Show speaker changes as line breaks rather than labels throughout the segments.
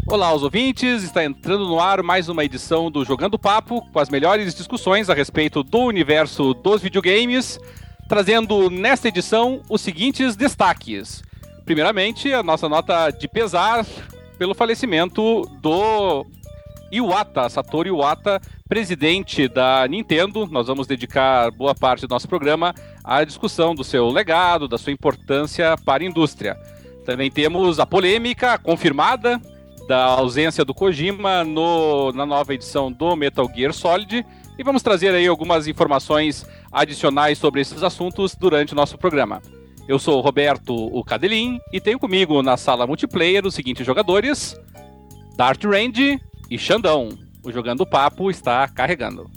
Olá aos ouvintes, está entrando no ar mais uma edição do Jogando Papo, com as melhores discussões a respeito do universo dos videogames, trazendo nesta edição os seguintes destaques. Primeiramente, a nossa nota de pesar pelo falecimento do Satoru Iwata, presidente da Nintendo. Nós vamos dedicar boa parte do nosso programa à discussão do seu legado, da sua importância para a indústria. Também temos a polêmica confirmada da ausência do Kojima na nova edição do Metal Gear Solid, e vamos trazer aí algumas informações adicionais sobre esses assuntos durante o nosso programa. Eu sou o Roberto, o Cadelin, e tenho comigo na sala multiplayer os seguintes jogadores: Dart Range e Xandão. O Jogando Papo está carregando.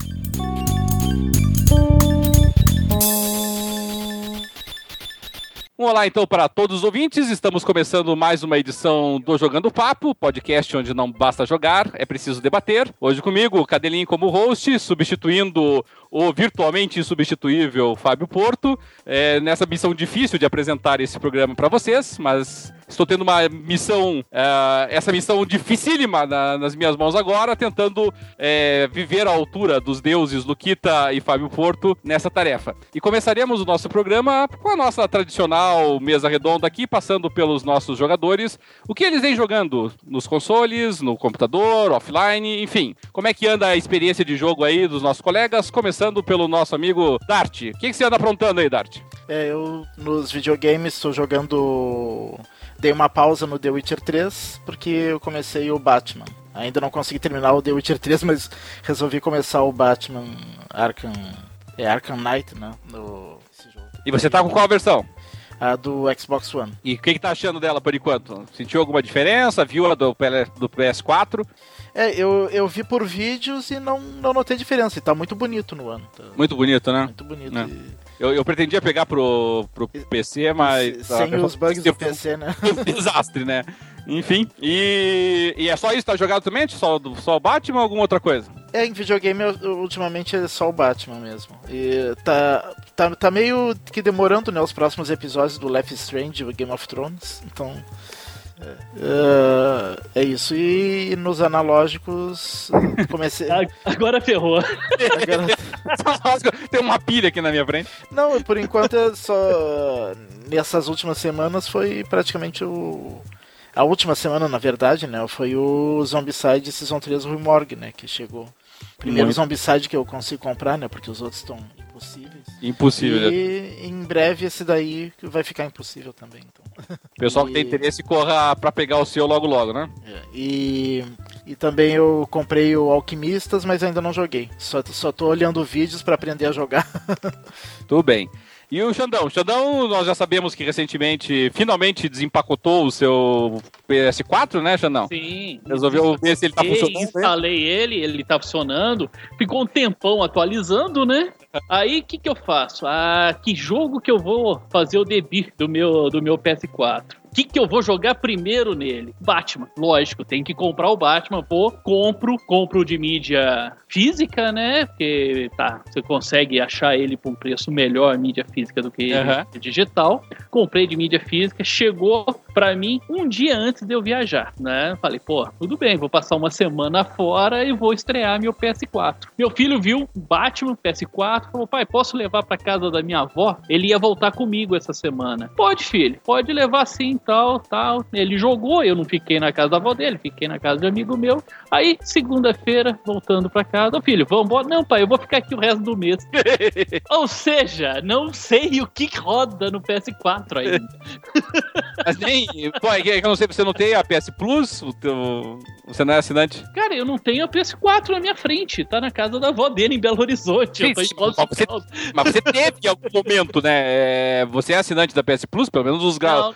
Olá então para todos os ouvintes, estamos começando mais uma edição do Jogando Papo, podcast onde não basta jogar, é preciso debater. Hoje comigo, o Cadelin como host, substituindo o virtualmente insubstituível Fábio Porto, nessa missão difícil de apresentar esse programa para vocês, mas estou tendo uma missão, essa missão dificílima nas minhas mãos agora, tentando viver à altura dos deuses Luquita e Fábio Porto nessa tarefa. E começaremos o nosso programa com a nossa tradicional mesa redonda aqui, passando pelos nossos jogadores, o que eles vêm jogando nos consoles, no computador, offline, enfim. Como é que anda a experiência de jogo aí dos nossos colegas, começando pelo nosso amigo Dart. O que você anda aprontando aí, Dart?
Eu nos videogames estou jogando... Dei uma pausa no The Witcher 3, porque eu comecei o Batman. Ainda não consegui terminar o The Witcher 3, mas resolvi começar o Batman Arkham Knight, né? Esse jogo.
E você tá com qual versão?
A do Xbox One.
E o que tá achando dela por enquanto? Sentiu alguma diferença? Viu a do PS4?
Eu vi por vídeos e não notei diferença. E tá muito bonito no ano. Tá...
Muito bonito, né?
Muito bonito.
Eu pretendia pegar pro PC, mas...
Sem os bugs do PC, né?
Um desastre, né? Enfim. E é só isso? Tá jogado também? Só o Batman ou alguma outra coisa?
Em videogame, ultimamente é só o Batman mesmo. E tá meio que demorando, né, os próximos episódios do Life is Strange, do Game of Thrones. Então... É isso. E nos analógicos comecei...
Agora ferrou.
Tem uma pilha aqui na minha frente.
Não, por enquanto só nessas últimas semanas foi praticamente a última semana, na verdade, né? Foi o Zombicide Season 3 Remorgue, né? Que chegou. Primeiro Zombicide que eu consigo comprar, né? Porque os outros estão impossíveis.
Impossível.
E em breve esse daí vai ficar impossível também. Então.
O pessoal que tem interesse corra pra pegar o seu logo, né?
E também eu comprei o Alquimistas, mas ainda não joguei. Só tô olhando vídeos pra aprender a jogar.
Tudo bem. E o Xandão? O Xandão, nós já sabemos que recentemente, finalmente desempacotou o seu PS4, né, Xandão?
Sim.
Resolveu ver se ele tá funcionando.
Instalei ele tá funcionando. Ficou um tempão atualizando, né? Aí, o que eu faço? Que jogo que eu vou fazer o debut do meu PS4? O que eu vou jogar primeiro nele? Batman, lógico, tem que comprar o Batman. Compro de mídia física, né? Porque você consegue achar ele por um preço melhor, mídia física, do que digital. Comprei de mídia física, chegou pra mim um dia antes de eu viajar, né? Falei, tudo bem, vou passar uma semana fora e vou estrear meu PS4. Meu filho viu Batman, PS4, falou, pai, posso levar pra casa da minha avó? Ele ia voltar comigo essa semana. Pode, filho, pode levar sim. Tal. Ele jogou, eu não fiquei na casa da avó dele, fiquei na casa de um amigo meu. Aí, segunda-feira, voltando pra casa, filho, vamos embora? Não, pai, eu vou ficar aqui o resto do mês. Ou seja, não sei o que roda no PS4 ainda.
Mas nem... eu não sei, você não tem a PS Plus? Você não é assinante?
Cara, eu não tenho a PS4 na minha frente, tá na casa da avó dele em Belo Horizonte.
Sim, mas você teve em algum momento, né? Você é assinante da PS Plus, pelo menos os graus.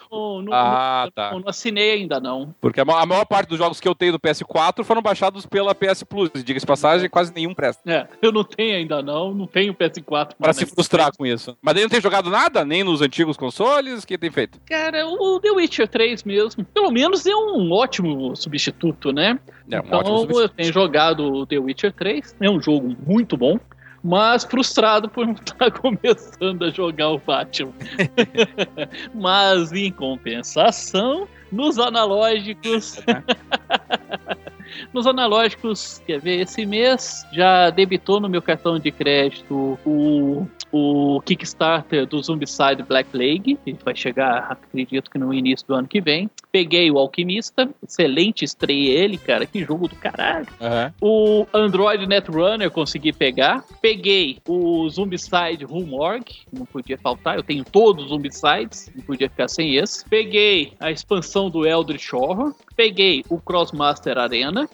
Não assinei ainda, não.
Porque a maior parte dos jogos que eu tenho do PS4 foram baixados pela PS Plus. Diga-se de passagem, quase nenhum presta.
Eu não tenho ainda, não tenho PS4.
Pra se frustrar com isso. Mas daí não tem jogado nada? Nem nos antigos consoles? O que tem feito?
Cara, o The Witcher 3 mesmo. Pelo menos é um ótimo substituto, né? Então eu tenho jogado o The Witcher 3. É um jogo muito bom. Mas frustrado por não estar começando a jogar o Batman. Mas, em compensação, nos analógicos, Nos analógicos, quer ver, esse mês já debitou no meu cartão de crédito o Kickstarter do Zombicide Black Plague, que vai chegar, acredito que no início do ano que vem. Peguei o Alquimista, excelente, estreiei ele, cara, que jogo do caralho. O Android Netrunner consegui pegar. Peguei o Zombicide Rumorg, não podia faltar, eu tenho todos os Zombicides, não podia ficar sem esse. Peguei a expansão do Eldritch Horror. Peguei o Crossmaster Arena.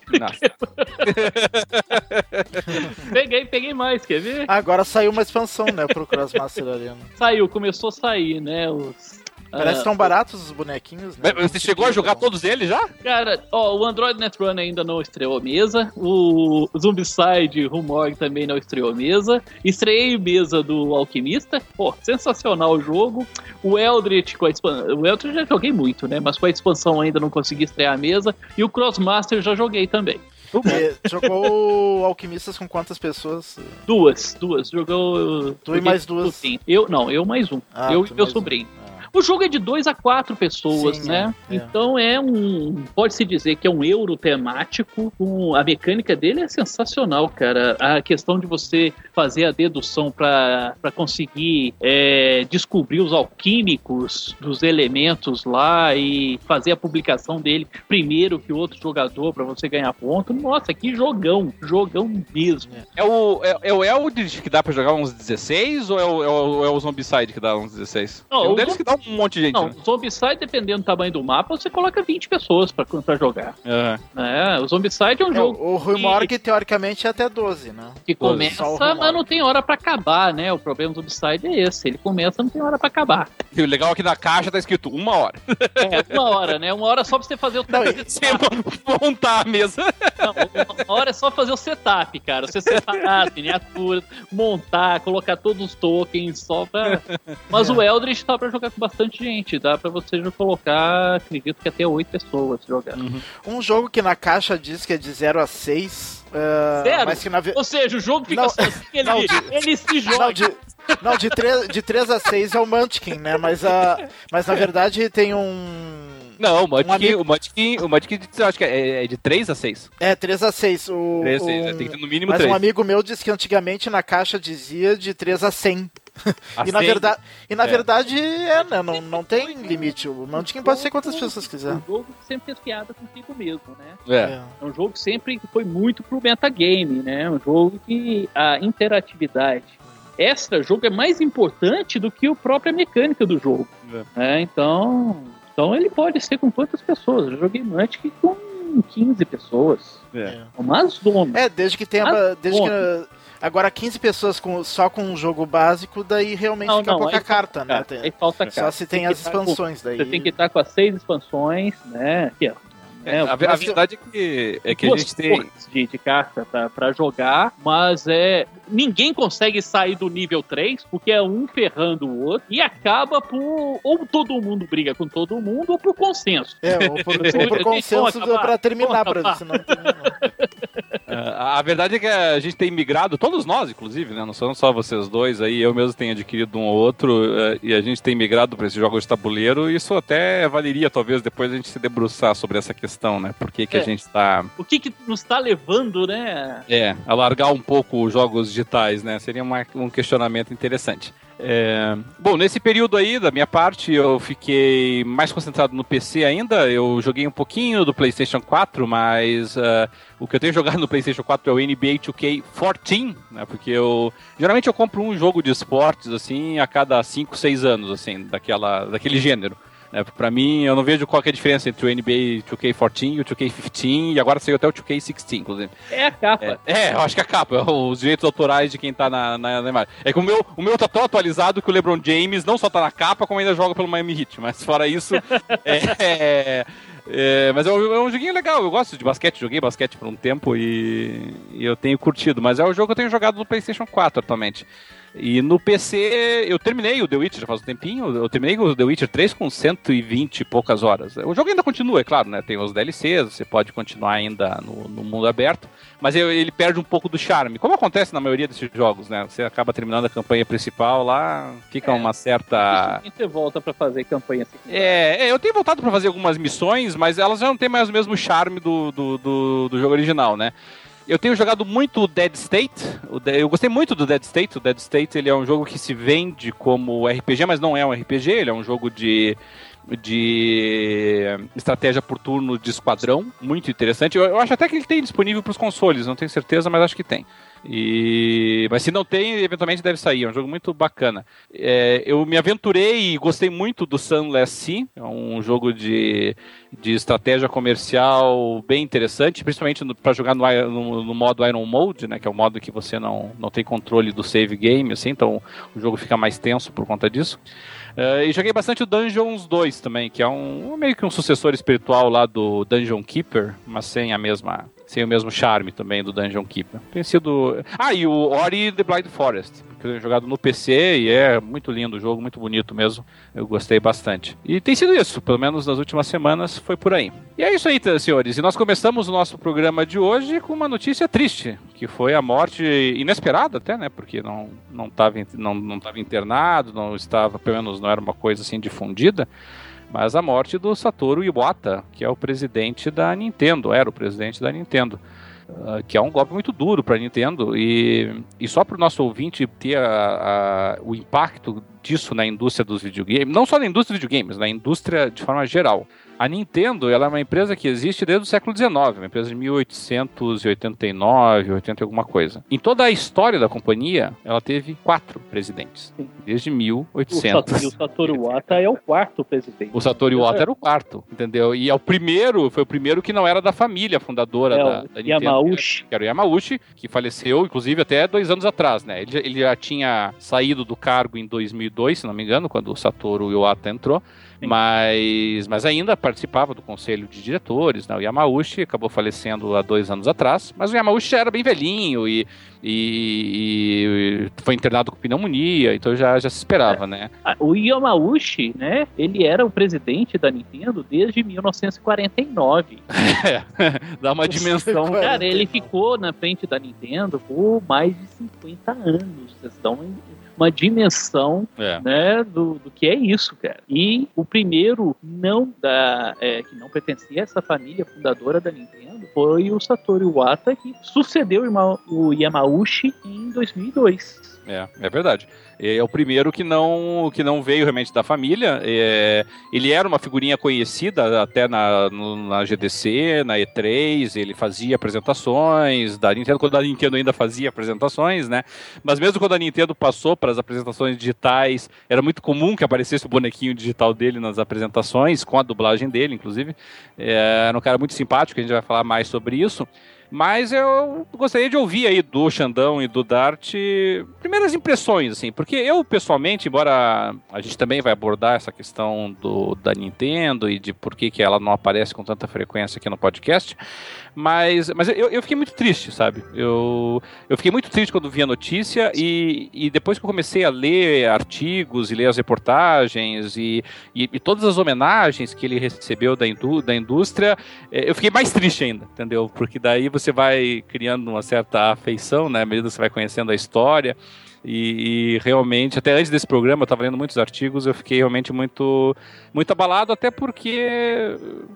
Peguei mais, quer ver?
Agora saiu uma expansão, né, pro Crossmaster Arena.
Começou a sair, né,
Parece que estão baratos os bonequinhos, né?
Você chegou a jogar todos eles já?
Cara, o Android Netrunner ainda não estreou a mesa. O Zombicide Rumorg também não estreou a mesa. Estreiei a mesa do Alquimista. Pô, sensacional o jogo. O Eldritch com a expansão. O Eldritch já joguei muito, né? Mas com a expansão ainda não consegui estrear a mesa. E o Crossmaster já joguei também.
Jogou Alquimistas com quantas pessoas?
Duas. Jogou.
Tu e mais duas?
Sim. Eu mais um. Eu e meu sobrinho. O jogo é de 2 a 4 pessoas,
sim,
né? Então pode-se dizer que é um euro temático. A mecânica dele é sensacional, cara. A questão de você fazer a dedução para conseguir descobrir os alquímicos dos elementos lá e fazer a publicação dele primeiro que o outro jogador para você ganhar ponto. Nossa, que jogão mesmo.
É o Eldritch que dá pra jogar uns 16 ou é o Zombicide que dá uns 16?
Não,
um deles que dá um monte de gente.
Não,
né?
o Zombicide, dependendo do tamanho do mapa, você coloca 20 pessoas pra jogar. O Zombicide é um jogo.
O Rumorg, teoricamente, é até 12, né?
Que começa, mas não tem hora pra acabar, né? O problema do Zombicide é esse. Ele começa, não tem hora pra acabar.
E o legal é que na caixa tá escrito 1 hora.
1 hora, né? 1 hora só pra você fazer o
Você montar a mesa.
Não, 1 hora é só fazer o setup, cara. Você separar as miniaturas, montar, colocar todos os tokens só pra... Mas o Eldritch tá pra jogar com bastante gente. Dá pra você já colocar, acredito que até 8 pessoas jogando.
Um jogo que na caixa diz que é de 0 a 6.
Zero?
Mas que
Ou seja, o jogo fica sozinho, ele se joga.
Não, de 3 a 6 é o Munchkin, né? Mas na verdade tem um...
Não, o Munchkin, eu acho que é de 3 a 6.
É, 3 a 6.
3 a 6, tem que ter no mínimo
mas
3.
Um amigo meu disse que antigamente na caixa dizia de 3 a 100. Na verdade, né? Não tem limite. O Munchkin pode ser quantas pessoas quiser.
Um jogo que sempre fez piada consigo mesmo, né? É um jogo que sempre foi muito pro metagame, né? Um jogo que a interatividade extra jogo é mais importante do que a própria mecânica do jogo. Então ele pode ser com quantas pessoas? Eu joguei Munchkin com 15 pessoas. Mas
desde que tenha... Agora 15 pessoas só com um jogo básico, daí realmente fica pouca carta, né?
Aí falta carta.
Só se tem as expansões daí.
Você tem que estar com as 6 expansões, né? Aqui, ó.
A verdade é que a gente tem
de carta pra jogar, mas ninguém consegue sair do nível 3 porque é um ferrando o outro e acaba por ou todo mundo briga com todo mundo ou por consenso.
Ou por consenso pra terminar, senão não termina.
A verdade é que a gente tem migrado, todos nós inclusive, né? Não são só vocês dois aí, eu mesmo tenho adquirido um ou outro e a gente tem migrado para esses jogos de tabuleiro e isso até valeria talvez depois a gente se debruçar sobre essa questão, né? Por que a gente tá...
O que nos tá levando, né?
A largar um pouco os jogos digitais, né? Seria um questionamento interessante. Bom, nesse período aí, da minha parte, eu fiquei mais concentrado no PC ainda. Eu joguei um pouquinho do PlayStation 4, mas o que eu tenho jogado no PlayStation 4 é o NBA 2K14, né? Porque geralmente eu compro um jogo de esportes, assim, a cada 5, 6 anos, assim, daquele gênero. Pra mim, eu não vejo qual que é a diferença entre o NBA 2K14 e o 2K15, e agora saiu até o 2K16, inclusive.
É a capa.
Eu acho que é a capa, os direitos autorais de quem tá na imagem. É que o meu tá tão atualizado que o LeBron James não só tá na capa, como ainda joga pelo Miami Heat, mas fora isso... mas é um joguinho legal, eu gosto de basquete, joguei basquete por um tempo e eu tenho curtido, mas é o jogo que eu tenho jogado no PlayStation 4 atualmente. E no PC, eu terminei o The Witcher já faz um tempinho, eu terminei o The Witcher 3 com 120 e poucas horas. O jogo ainda continua, é claro, né? Tem os DLCs, você pode continuar ainda no mundo aberto, mas ele perde um pouco do charme, como acontece na maioria desses jogos, né? Você acaba terminando a campanha principal lá, fica uma certa...
E você volta pra fazer campanha secundária.
Eu tenho voltado pra fazer algumas missões, mas elas já não têm mais o mesmo charme do jogo original, né? Eu tenho jogado muito o Dead State. Eu gostei muito do Dead State. O Dead State ele é um jogo que se vende como RPG, mas não é um RPG. Ele é um jogo de estratégia por turno de esquadrão. Muito interessante. Eu acho até que ele tem disponível para os consoles. Não tenho certeza, mas acho que tem. Mas se não tem, eventualmente deve sair. É um jogo muito bacana. Eu me aventurei e gostei muito do Sunless Sea. É um jogo de estratégia comercial bem interessante, principalmente para jogar no modo Iron Mode, né, que é o modo que você não tem controle do save game, assim, então o jogo fica mais tenso por conta disso. E joguei bastante o Dungeons 2 também, que é meio que um sucessor espiritual lá do Dungeon Keeper, mas sem o mesmo charme também do Dungeon Keeper. Tem sido... e o Ori The Blind Forest, que eu tenho jogado no PC e é muito lindo o jogo, muito bonito mesmo. Eu gostei bastante. E tem sido isso, pelo menos nas últimas semanas foi por aí. E é isso aí, senhores. E nós começamos o nosso programa de hoje com uma notícia triste, que foi a morte inesperada até, né? Porque não estava internado, não estava, pelo menos não era uma coisa assim difundida. Mas a morte do Satoru Iwata, que é o presidente da Nintendo, era o presidente da Nintendo, que é um golpe muito duro para a Nintendo, e só para o nosso ouvinte ter o impacto disso na indústria dos videogames, não só na indústria dos videogames, na indústria de forma geral. A Nintendo, ela é uma empresa que existe desde o século XIX, uma empresa de 1889, 80 e alguma coisa. Em toda a história da companhia, ela teve 4 presidentes, desde 1800.
E o Satoru Iwata é o 4º presidente.
O Satoru Iwata era o 4º, entendeu? E foi o primeiro que não era da família fundadora da Nintendo.
Yamauchi.
Que era o Yamauchi, que faleceu, inclusive, até 2 anos atrás, né? Ele já tinha saído do cargo em 2002, se não me engano, quando o Satoru Iwata entrou. Mas ainda participava do conselho de diretores, né? O Yamauchi acabou falecendo há 2 anos atrás, mas o Yamauchi já era bem velhinho e foi internado com pneumonia, então já se esperava, né?
O Yamauchi, né? Ele era o presidente da Nintendo desde 1949.
Dá uma dimensão.
Cara, ele ficou na frente da Nintendo por mais de 50 anos. Vocês dão uma dimensão, né, do que é isso, cara. E o primeiro que não pertencia a essa família fundadora da Nintendo foi o Satoru Iwata, que sucedeu o Yamauchi em 2002.
É verdade. É o primeiro que não veio realmente da família. Ele era uma figurinha conhecida até na GDC, na E3, ele fazia apresentações da Nintendo, quando a Nintendo ainda fazia apresentações, né? Mas mesmo quando a Nintendo passou para as apresentações digitais, era muito comum que aparecesse o bonequinho digital dele nas apresentações, com a dublagem dele, inclusive. Era um cara muito simpático, a gente vai falar mais sobre isso. Mas eu gostaria de ouvir aí do Xandão e do Dart primeiras impressões, assim, porque eu, pessoalmente, embora a gente também vai abordar essa questão da Nintendo e de por que ela não aparece com tanta frequência aqui no podcast, mas eu fiquei muito triste, sabe? Eu fiquei muito triste quando vi a notícia e depois que eu comecei a ler artigos e ler as reportagens e todas as homenagens que ele recebeu da indústria, eu fiquei mais triste ainda, entendeu? Porque daí você vai criando uma certa afeição, né? À medida que você vai conhecendo a história. E realmente, até antes desse programa, eu estava lendo muitos artigos, eu fiquei realmente muito, muito abalado, até porque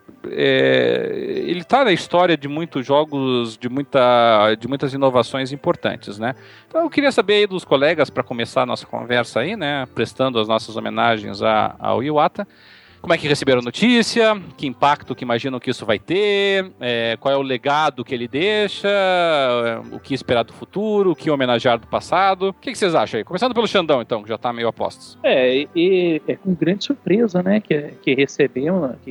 ele está na história de muitos jogos, de muitas inovações importantes, né? Então eu queria saber aí dos colegas, para começar a nossa conversa aí, né? Prestando as nossas homenagens ao Iwata. Como é que receberam a notícia? Que impacto que imaginam que isso vai ter? Qual é o legado que ele deixa? O que esperar do futuro? O que homenagear do passado? O que vocês acham aí? Começando pelo Xandão, então, que já está meio a postos.
É com grande surpresa, né, que eu recebi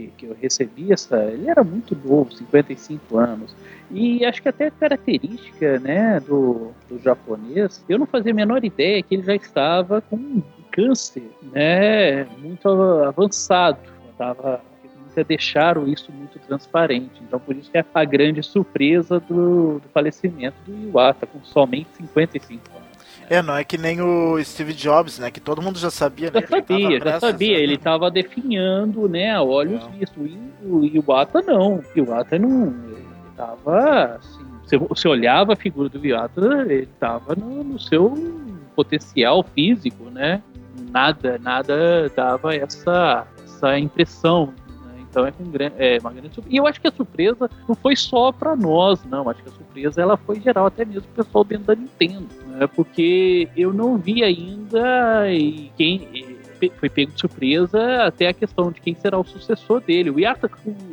ele era muito novo, 55 anos. E acho que até a característica, né, do japonês, eu não fazia a menor ideia que ele já estava com câncer, né, muito avançado. Nunca deixaram isso muito transparente. Então, por isso que é a grande surpresa do falecimento do Iwata, com somente 55 anos.
Não é que nem o Steve Jobs, né? Que todo mundo já sabia, né?
Já sabia. Ele estava definhando, né, a olhos vistos. E o Iwata não. O Iwata não... Ele estava, assim... Você olhava a figura do Iwata, ele estava no seu potencial físico, né? Nada dava essa impressão. Então é uma grande surpresa. E eu acho que a surpresa não foi só para nós, não. Acho que a surpresa ela foi geral, até mesmo o pessoal dentro da Nintendo. Né? Porque eu não vi ainda quem foi pego de surpresa até a questão de quem será o sucessor dele. O Iwata,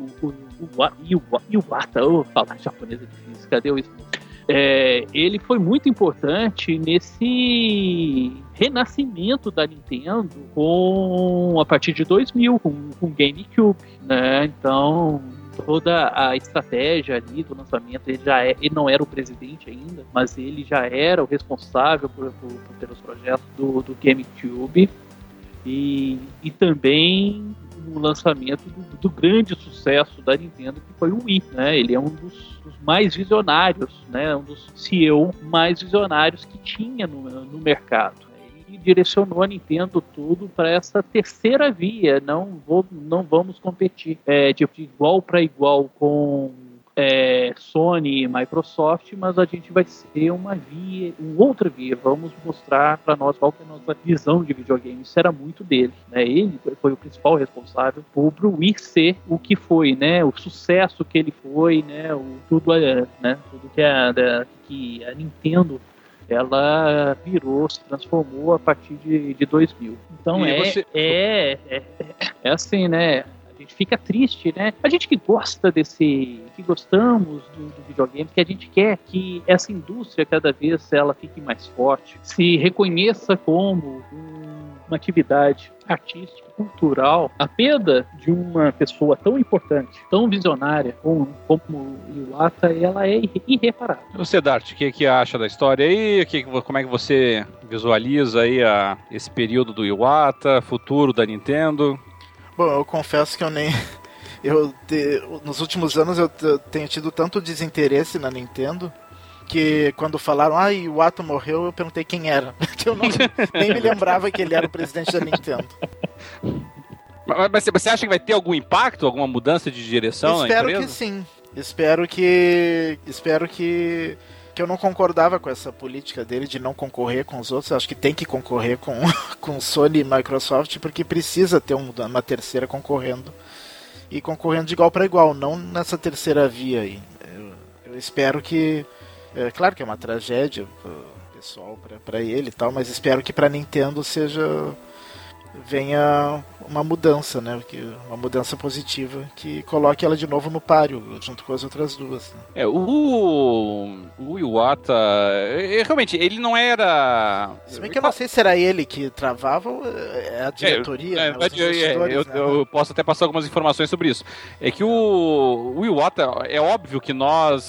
vou falar japonês é difícil, cadê o isso? Ele foi muito importante nesse renascimento da Nintendo a partir de 2000, com o GameCube, né? Então, toda a estratégia ali do lançamento, ele não era o presidente ainda, mas ele já era o responsável pelos projetos do GameCube e também o lançamento do grande sucesso da Nintendo, que foi o Wii, né? Ele é um dos mais visionários, né? Um dos CEO mais visionários que tinha no mercado. E direcionou a Nintendo tudo para essa terceira via. Não vamos competir de igual para igual com Sony e Microsoft, mas a gente vai ter uma outra via. Vamos mostrar para nós qual que é a nossa visão de videogame. Isso era muito dele, né? Ele foi o principal responsável por o Wii ser o que foi, né? O sucesso que ele foi, né? Tudo que a Nintendo ela se transformou a partir de 2000. Então é assim, né? A gente fica triste, né? A gente que gosta que gostamos do videogame, que a gente quer que essa indústria cada vez ela fique mais forte, se reconheça como uma atividade artística, cultural. A perda de uma pessoa tão importante, tão visionária como o Iwata, ela é irreparável.
Você, Dart, o que acha da história aí? Como é que você visualiza aí esse período do Iwata, futuro da Nintendo?
Bom, eu confesso que nos últimos anos eu tenho tido tanto desinteresse na Nintendo que quando falaram, o Iwata morreu, eu perguntei quem era. Que eu nem me lembrava que ele era o presidente da Nintendo.
Mas você acha que vai ter algum impacto, alguma mudança de direção na empresa?
Espero que sim. Espero que eu não concordava com essa política dele de não concorrer com os outros. Eu acho que tem que concorrer com Sony e Microsoft, porque precisa ter uma terceira concorrendo. E concorrendo de igual para igual, não nessa terceira via aí. Eu espero que... claro que é uma tragédia pessoal para ele e tal, mas espero que para Nintendo venha uma mudança, né? Uma mudança positiva que coloque ela de novo no páreo, junto com as outras duas. Né?
O Iwata, realmente, ele não era...
Se bem que eu não sei se era ele que travava ou a diretoria, né?
Eu posso até passar algumas informações sobre isso. É que o Iwata, é óbvio que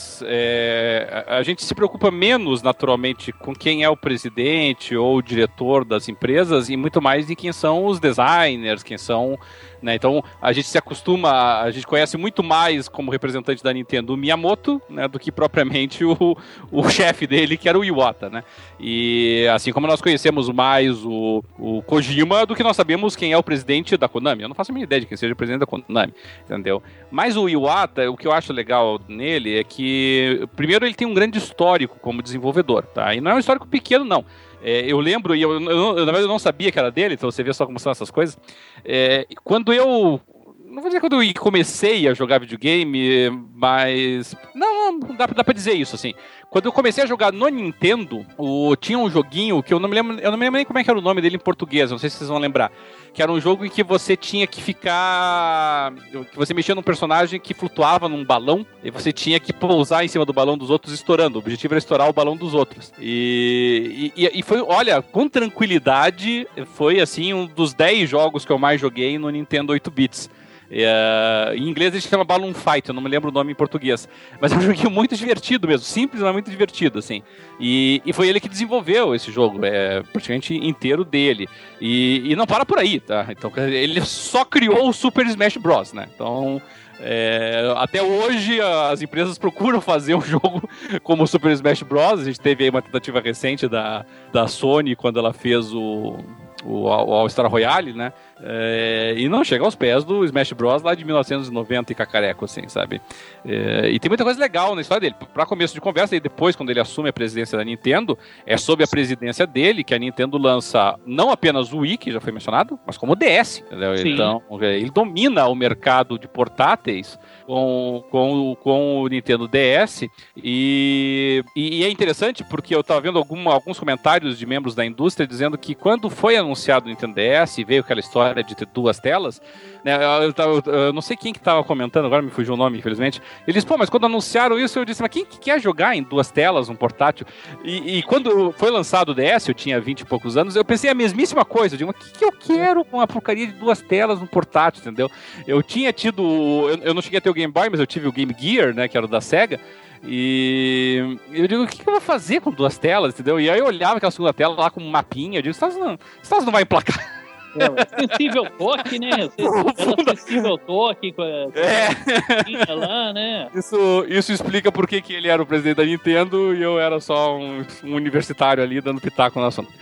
a gente se preocupa menos, naturalmente, com quem é o presidente ou o diretor das empresas e muito mais de quem são os designers, quem são, né? Então a gente se acostuma, a gente conhece muito mais como representante da Nintendo o Miyamoto, né, do que propriamente o chefe dele, que era o Iwata, né? E assim como nós conhecemos mais o Kojima do que nós sabemos quem é o presidente da Konami. Eu não faço a mínima ideia de quem seja o presidente da Konami, entendeu? Mas o Iwata, o que eu acho legal nele é que, primeiro, ele tem um grande histórico como desenvolvedor, tá? E não é um histórico pequeno, não. Eu lembro, e na verdade eu não sabia que era dele, então você vê só como são essas coisas. Quando eu... Não vou dizer quando eu comecei a jogar videogame, mas... Não, dá pra dizer isso, assim. Quando eu comecei a jogar no Nintendo, tinha um joguinho que eu não me lembro nem como é que era o nome dele em português, não sei se vocês vão lembrar. Que era um jogo em que você tinha que ficar... Que você mexia num personagem que flutuava num balão, e você tinha que pousar em cima do balão dos outros estourando. O objetivo era estourar o balão dos outros. E foi, olha, com tranquilidade, foi assim um dos 10 jogos que eu mais joguei no Nintendo 8 bits. Em inglês ele se chama Balloon Fight, eu não me lembro o nome em português. Mas é um joguinho muito divertido mesmo, simples, mas muito divertido, assim. E foi ele que desenvolveu esse jogo, praticamente inteiro dele. E não para por aí, tá? Então ele só criou o Super Smash Bros, né? Então... até hoje as empresas procuram fazer um jogo como o Super Smash Bros. A gente teve aí uma tentativa recente da Sony quando ela fez o All-Star Royale, né? E não chega aos pés do Smash Bros. Lá de 1990 e cacareco, assim, sabe? E tem muita coisa legal na história dele. Pra começo de conversa, e depois, quando ele assume a presidência da Nintendo, é sob a presidência dele que a Nintendo lança não apenas o Wii, que já foi mencionado, mas como o DS. Entendeu? Então, ele domina o mercado de portáteis com o Nintendo DS. E é interessante porque eu estava vendo alguns comentários de membros da indústria dizendo que quando foi anunciado o Nintendo DS e veio aquela história de ter duas telas, né, eu não sei quem que estava comentando, agora me fugiu o nome, infelizmente. Eles, mas quando anunciaram isso, eu disse, mas quem que quer jogar em duas telas, um portátil? E quando foi lançado o DS, eu tinha 20 e poucos anos, eu pensei a mesmíssima coisa. Eu digo, mas o que eu quero com uma porcaria de duas telas no portátil, entendeu? Eu tinha tido, eu não cheguei a ter o Game Boy, mas eu tive o Game Gear, né, que era o da Sega. E eu digo, o que eu vou fazer com duas telas, entendeu? E aí eu olhava aquela segunda tela lá com um mapinha, eu digo, Stas não vai emplacar.
É sensível toque, né? Era sensível toque com a lá, né?
Isso explica por que ele era o presidente da Nintendo e eu era só um universitário ali dando pitaco no assunto.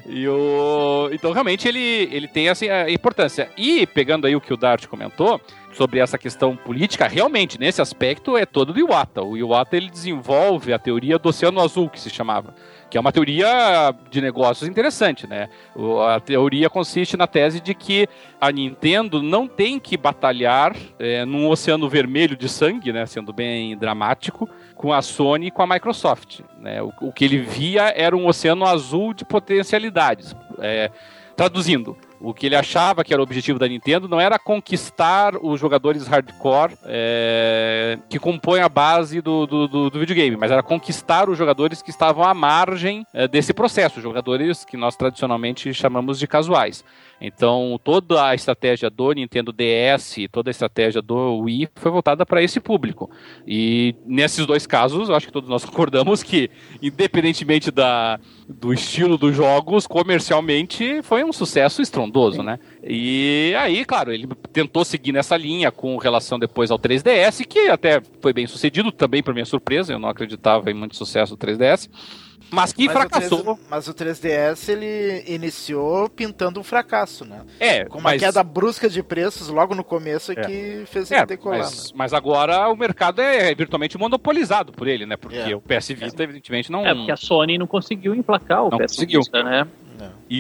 Então realmente ele tem assim, a importância. E pegando aí o que o Dart comentou sobre essa questão política, realmente nesse aspecto é todo do Iwata. O Iwata ele desenvolve a teoria do Oceano Azul, que se chamava, que é uma teoria de negócios interessante, né? A teoria consiste na tese de que a Nintendo não tem que batalhar num oceano vermelho de sangue, né? Sendo bem dramático, com a Sony e com a Microsoft, né? O que ele via era um oceano azul de potencialidades. Traduzindo, o que ele achava que era o objetivo da Nintendo não era conquistar os jogadores hardcore que compõem a base do videogame, mas era conquistar os jogadores que estavam à margem desse processo, jogadores que nós tradicionalmente chamamos de casuais. Então, toda a estratégia do Nintendo DS, toda a estratégia do Wii foi voltada para esse público. E nesses dois casos, eu acho que todos nós concordamos que, independentemente do estilo dos jogos, comercialmente foi um sucesso estrondoso, né? E aí, claro, ele tentou seguir nessa linha com relação depois ao 3DS, que até foi bem sucedido, também para minha surpresa, eu não acreditava em muito sucesso do 3DS. Mas que fracassou.
Mas o 3DS ele iniciou pintando um fracasso, né? Com uma
mas...
queda brusca de preços logo no começo que fez ele decolar.
Mas agora o mercado é virtualmente monopolizado por ele, né? Porque o PS Vita, evidentemente, não...
porque a Sony não conseguiu emplacar o PS Vita, né?
E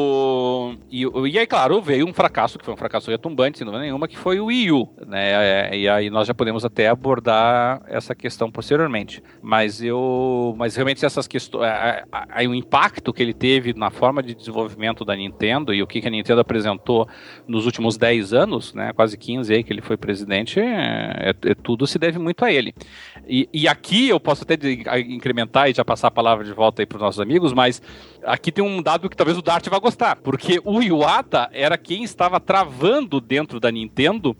aí, claro, veio um fracasso, que foi um fracasso retumbante, sem dúvida nenhuma, que foi o Wii U, né? E aí nós já podemos até abordar essa questão posteriormente. Mas realmente essas questões, aí o impacto que ele teve na forma de desenvolvimento da Nintendo e o que a Nintendo apresentou nos últimos 10 anos, né? Quase 15 aí que ele foi presidente, tudo se deve muito a ele. E aqui eu posso até incrementar e já passar a palavra de volta aí para os nossos amigos, mas aqui tem um dado que talvez o Dart vá gostar, porque o Iwata era quem estava travando dentro da Nintendo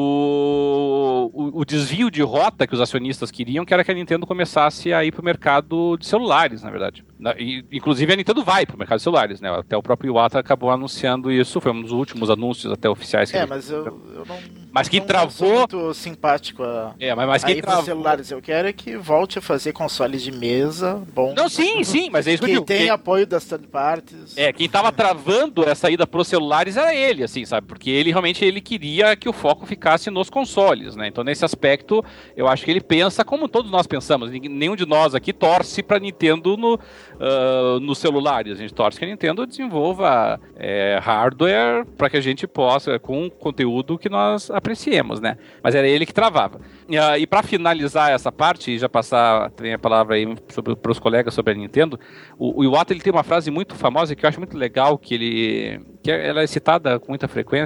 o desvio de rota que os acionistas queriam, que era que a Nintendo começasse a ir para o mercado de celulares, na verdade. Inclusive a Nintendo vai para o mercado de celulares, né? Até o próprio Iwata acabou anunciando isso, foi um dos últimos anúncios até oficiais.
Mas eu não...
Mas quem
não
travou...
sou muito simpático
mas quem travou...
celulares. Eu quero que volte a fazer consoles de mesa, bom...
Não, sim, mas é isso que eu digo.
Quem tem apoio das third parties...
Quem tava travando essa ida pros celulares era ele, assim, sabe? Porque ele realmente queria que o foco ficasse nos consoles, né? Então, nesse aspecto, eu acho que ele pensa como todos nós pensamos. Nenhum de nós aqui torce pra Nintendo nos celulares. A gente torce que a Nintendo desenvolva hardware para que a gente possa, com conteúdo que nós apreciemos, né? Mas era ele que travava. E para finalizar essa parte, e já passar também a palavra aí para os colegas sobre a Nintendo, o Iwata ele tem uma frase muito famosa que eu acho muito legal, que ela é citada com muita frequência,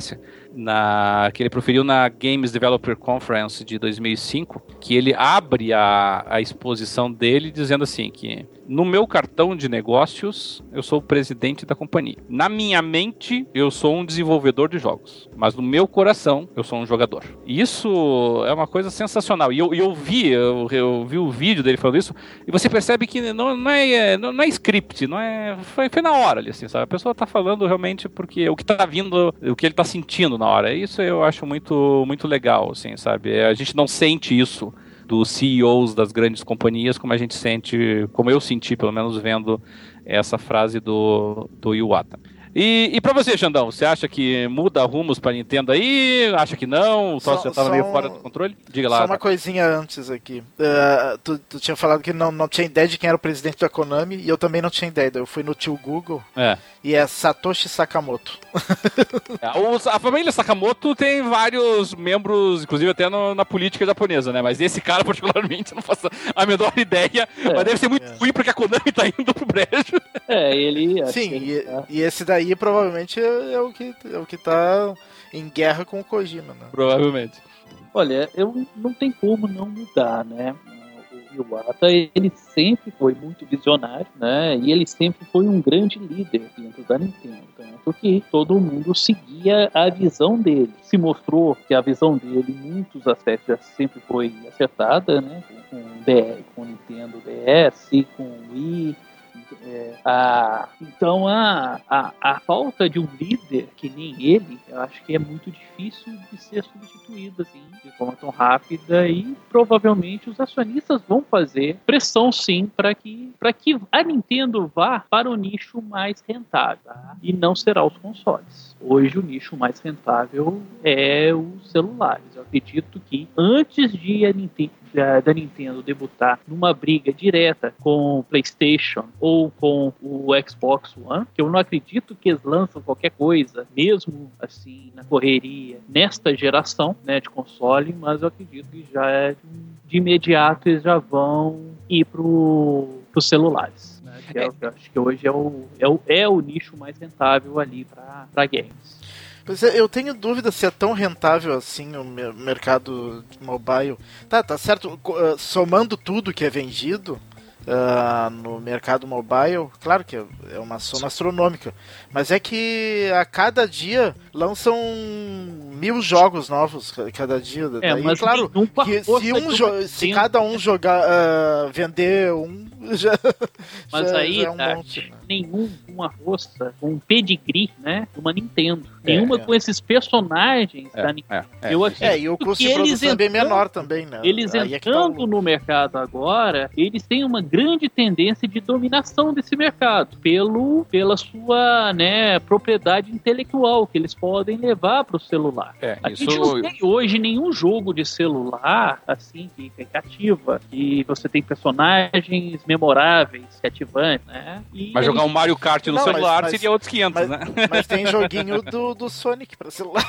que ele proferiu na Games Developer Conference de 2005, que ele abre a exposição dele dizendo assim, que no meu cartão de negócios, eu sou o presidente da companhia. Na minha mente, eu sou um desenvolvedor de jogos. Mas no meu coração, eu sou um jogador. E isso é uma coisa sensacional. E eu vi o vídeo dele falando isso, e você percebe que não é script, foi na hora ali, assim, sabe? A pessoa tá falando realmente porque o que tá vindo, o que ele tá sentindo na hora. Isso eu acho muito, muito legal, assim, sabe? A gente não sente isso dos CEOs das grandes companhias, como a gente sente, como eu senti, pelo menos, vendo essa frase do Iwata. E pra você, Xandão, você acha que muda rumos pra Nintendo aí? Acha que não? O troço já tava meio fora do controle? Diga lá.
Só uma coisinha antes aqui. Tu tinha falado que não tinha ideia de quem era o presidente da Konami, e eu também não tinha ideia. Eu fui no tio Google, e é Satoshi Sakamoto.
A família Sakamoto tem vários membros, inclusive até na política japonesa, né? Mas esse cara, particularmente, eu não faço a menor ideia. Mas deve ser muito ruim porque a Konami tá indo pro brejo.
Ele... Sim, e esse daí provavelmente é o que tá em guerra com o Kojima, né?
Provavelmente.
Olha, não tem como não mudar, né? O Iwata, ele sempre foi muito visionário, né? E ele sempre foi um grande líder dentro da Nintendo, tanto que todo mundo seguia a visão dele. Se mostrou que a visão dele, em muitos aspectos, já sempre foi acertada, né? Com o Nintendo DS, com o Wii. Então a falta de um líder que nem ele, eu acho que é muito difícil de ser substituído assim, de forma tão rápida, e provavelmente os acionistas vão fazer pressão sim para que a Nintendo vá para o nicho mais rentável, tá? E não será os consoles. Hoje o nicho mais rentável é os celulares. Eu acredito que antes de da Nintendo debutar numa briga direta com o PlayStation ou com o Xbox One, que eu não acredito que eles lançam qualquer coisa, mesmo assim na correria, nesta geração, né, de console, mas eu acredito que já de imediato eles já vão ir para os celulares, né, que eu acho que hoje é o nicho mais rentável ali para games.
Pois é, eu tenho dúvida se é tão rentável assim o mercado mobile. Tá certo, somando tudo que é vendido no mercado mobile, claro que é uma soma astronômica, mas é que a cada dia lançam 1000 jogos novos cada dia. Daí,
mas
claro que se cada um jogar, vender um, já
aí
é um monte, né?
Nenhuma força com um pedigree, né, de uma Nintendo. Nenhuma com esses personagens da Nintendo.
E o custo de produção é bem menor também, né?
Eles entrando no mercado agora, eles têm uma grande tendência de dominação desse mercado pela sua, né, propriedade intelectual que eles podem levar para o celular. A gente não tem hoje nenhum jogo de celular assim que cativa, que você tem personagens memoráveis, cativantes, né?
Mas jogar um Mario Kart no celular seria outros 500, né?
Mas tem joguinho do Sonic para celular.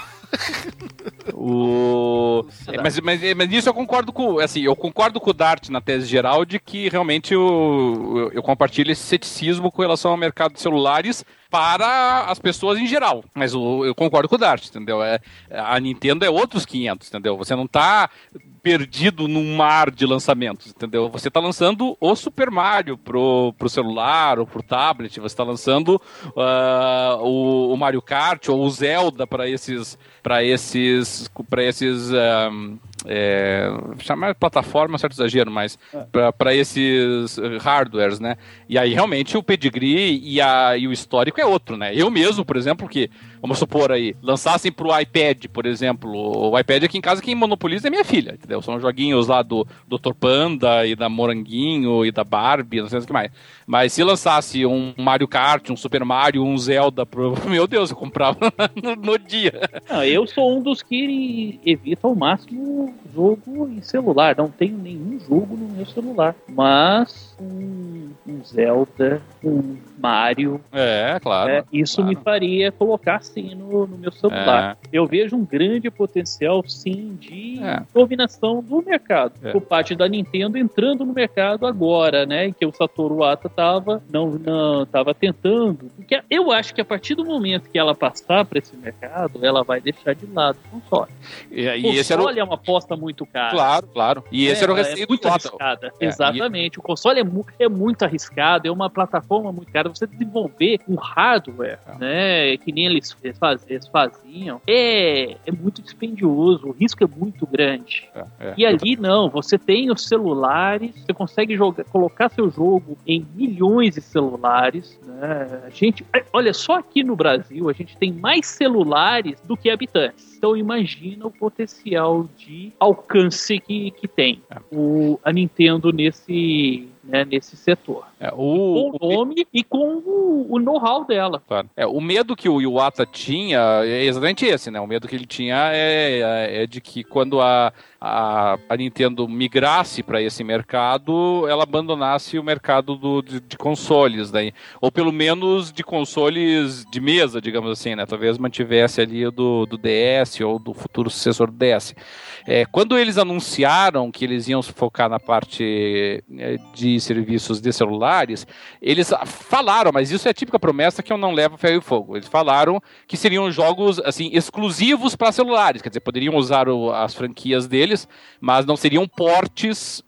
Mas isso eu concordo com o Dart na tese geral de que realmente eu compartilho esse ceticismo com relação ao mercado de celulares para as pessoas em geral. Mas eu concordo com o Dart, entendeu? A Nintendo é outros 500, entendeu? Você não tá perdido num mar de lançamentos, entendeu? Você tá lançando o Super Mario pro celular ou pro tablet, você tá lançando o Mario Kart ou o Zelda para esses chamar de plataforma é um certo exagero, mas para esses hardwares, né? E aí realmente o pedigree e o histórico é outro, né? Eu mesmo, por exemplo, que, vamos supor aí, lançassem pro iPad, por exemplo, o iPad aqui em casa quem monopoliza é minha filha, entendeu? São joguinhos lá do Dr. Panda e da Moranguinho e da Barbie, não sei o que mais. Mas se lançasse um Mario Kart, um Super Mario, um Zelda, meu Deus, eu comprava no dia.
Não, eu sou um dos que evita ao máximo jogo em celular. Não tenho nenhum jogo no meu celular. Mas um Zelda, um Mario.
Claro.
Isso
claro.
me faria colocar sim no meu celular. Eu vejo um grande potencial sim de dominação do mercado. Por parte da Nintendo entrando no mercado agora, né? Que o Satoru Iwata tava tentando. Porque eu acho que a partir do momento que ela passar para esse mercado, ela vai deixar de lado o console. O console é uma aposta muito cara.
Claro. E esse era o receio do Iwata. Exatamente. O console é muito arriscado, é uma plataforma muito cara. Você desenvolver um hardware, né, que nem eles faziam, é muito dispendioso, o risco é muito grande. E ali não, você tem os celulares, você consegue colocar seu jogo em milhões de celulares, né? Olha, só aqui no Brasil a gente tem mais celulares do que habitantes. Então imagina o potencial de alcance que tem a Nintendo nesse setor. Com o nome e com o know-how dela. Claro. O medo que o Iwata tinha é exatamente esse, né? O medo que ele tinha é de que quando a Nintendo migrasse para esse mercado, ela abandonasse o mercado de consoles, daí. Ou pelo menos de consoles de mesa, digamos assim, né? Talvez mantivesse ali o do DS ou do futuro sucessor do DS. Quando eles anunciaram que eles iam se focar na parte de serviços de celulares, eles falaram, mas isso é a típica promessa que eu não levo ferro e fogo. Eles falaram que seriam jogos assim exclusivos para celulares, quer dizer, poderiam usar as franquias deles, mas não seriam portes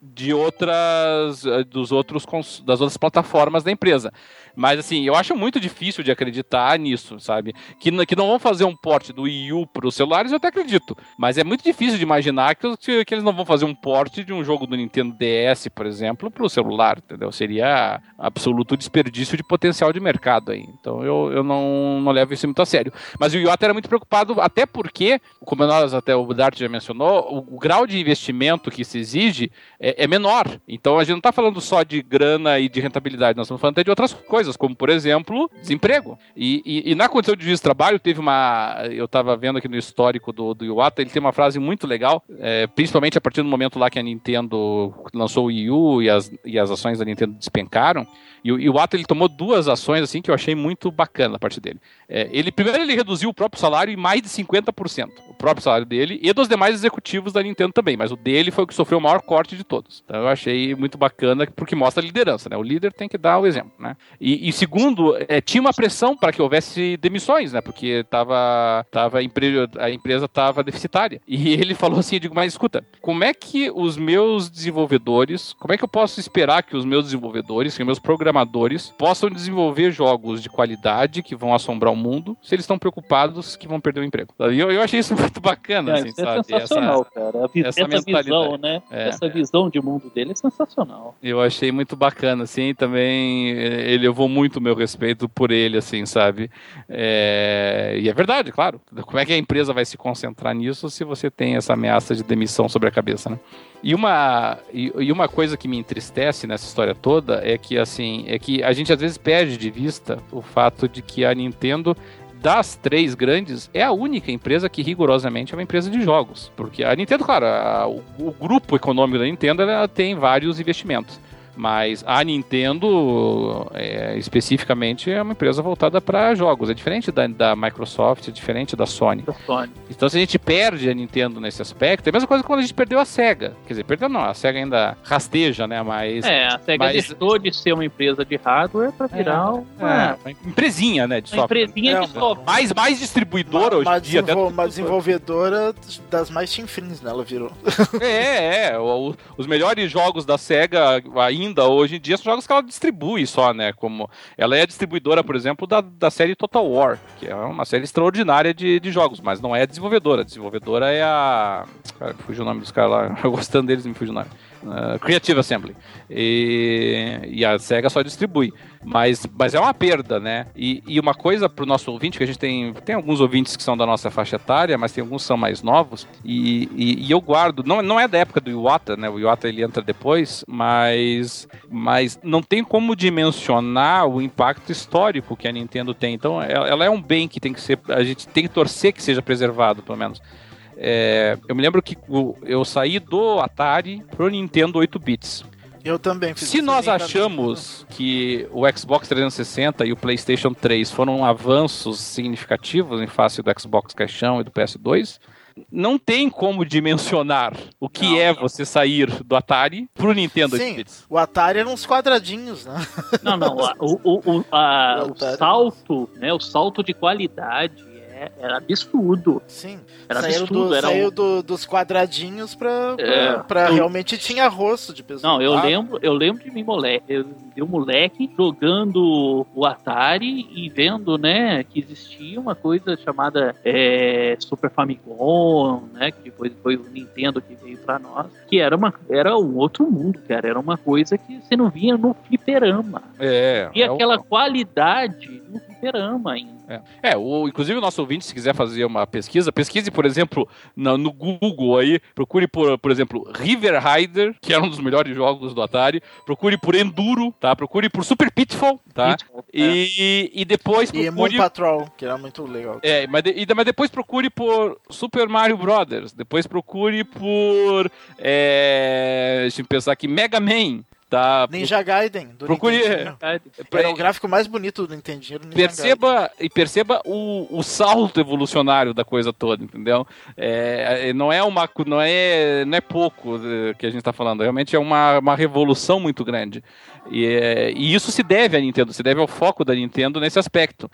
das outras plataformas da empresa. Mas assim, eu acho muito difícil de acreditar nisso, sabe? Que não vão fazer um port do Wii U para os celulares, eu até acredito. Mas é muito difícil de imaginar que eles não vão fazer um port de um jogo do Nintendo DS, por exemplo, para o celular, entendeu? Seria absoluto desperdício de potencial de mercado aí. Então eu não levo isso muito a sério. Mas o Iwata era muito preocupado, até porque, como até o Dart já mencionou, o grau de investimento que se exige é menor. Então a gente não está falando só de grana e de rentabilidade, nós estamos falando até de outras coisas, como, por exemplo, desemprego. E na condição de trabalho, eu estava vendo aqui no histórico do Iwata, ele tem uma frase muito legal, principalmente a partir do momento lá que a Nintendo lançou o Wii U e as ações da Nintendo despencaram. E o Iwata, ele tomou 2 ações assim que eu achei muito bacana a parte dele. Primeiro ele reduziu o próprio salário em mais de 50%. O próprio salário dele e dos demais executivos da Nintendo também, mas o dele foi o que sofreu o maior corte de todos. Então eu achei muito bacana porque mostra a liderança, né? O líder tem que dar o exemplo, né? E segundo, tinha uma pressão para que houvesse demissões, né? Porque a empresa estava deficitária. E ele falou assim, eu digo, mas escuta, como é que eu posso esperar que os meus desenvolvedores, que os meus programadores possam desenvolver jogos de qualidade que vão assombrar o mundo se eles estão preocupados que vão perder o emprego? Eu achei isso muito bacana, assim,
isso é sensacional, cara. Essa visão, né? Essa visão de mundo dele é sensacional.
Eu achei muito bacana, assim, também ele levou muito o meu respeito por ele, assim, sabe? E é verdade, claro. Como é que a empresa vai se concentrar nisso se você tem essa ameaça de demissão sobre a cabeça, né? E uma coisa que me entristece nessa história toda é que a gente às vezes perde de vista o fato de que a Nintendo, das 3 grandes, é a única empresa que rigorosamente é uma empresa de jogos. Porque a Nintendo, claro, o grupo econômico da Nintendo, ela tem vários investimentos. Mas a Nintendo, especificamente, é uma empresa voltada para jogos. É diferente da Microsoft, é diferente da Sony. Então, se a gente perde a Nintendo nesse aspecto, é a mesma coisa que quando a gente perdeu a Sega. Quer dizer, perdeu não, a Sega ainda rasteja, né?
A Sega deixou de ser uma empresa de hardware para virar uma
empresinha, né? De software.
Empresinha de software.
Mais distribuidora hoje em dia.
Uma desenvolvedora das mais chinfrins, né? Ela virou.
Os melhores jogos da Sega ainda hoje em dia são jogos que ela distribui só, né? Como ela é a distribuidora, por exemplo, da série Total War, que é uma série extraordinária de jogos, mas não é a desenvolvedora. A desenvolvedora é a... Cara, fugiu o nome dos caras lá. Eu gostando deles, me fugiu o nome. Creative Assembly. E a SEGA só distribui. Mas é uma perda, né? E uma coisa pro nosso ouvinte, que a gente tem alguns ouvintes que são da nossa faixa etária, mas tem alguns que são mais novos, e eu guardo, não é da época do Iwata, né? O Iwata ele entra depois, mas não tem como dimensionar o impacto histórico que a Nintendo tem. Então ela é um bem que a gente tem que torcer que seja preservado, pelo menos. Eu me lembro que eu saí do Atari pro Nintendo 8 bits.
Eu também fiz
Se
isso
nós
aí,
achamos que o Xbox 360 e o PlayStation 3 foram avanços significativos em face do Xbox Caixão e do PS2, não tem como dimensionar o que você sair do Atari pro Nintendo 8
Sim,
bits.
o Atari era uns quadradinhos, né?
Não. O salto, né? O salto de qualidade era absurdo.
Sim.
Era absurdo.
Saiu dos quadradinhos pra realmente tinha rosto de pessoa.
Não, eu lembro de mim, moleque jogando o Atari e vendo, né, que existia uma coisa chamada Super Famicom, né, que depois foi o Nintendo que veio pra nós, que era um outro mundo, cara. Era uma coisa que você não via no fliperama. E aquela qualidade no fliperama ainda.
Inclusive o nosso ouvinte, se quiser fazer uma pesquise, por exemplo, no Google aí, procure por exemplo, River Rider, que era um dos melhores jogos do Atari, procure por Enduro, tá? Procure por Super Pitfall, tá? E depois procure...
E Moon Patrol, que era muito legal.
Mas depois procure por Super Mario Brothers, depois procure por... deixa eu pensar aqui, Mega Man. Tá,
Ninja Gaiden do
procure,
era o gráfico mais bonito do Nintendinho.
Perceba o salto evolucionário da coisa toda, entendeu? Não é pouco que a gente está falando, realmente é uma revolução muito grande. E isso se deve à Nintendo, se deve ao foco da Nintendo nesse aspecto.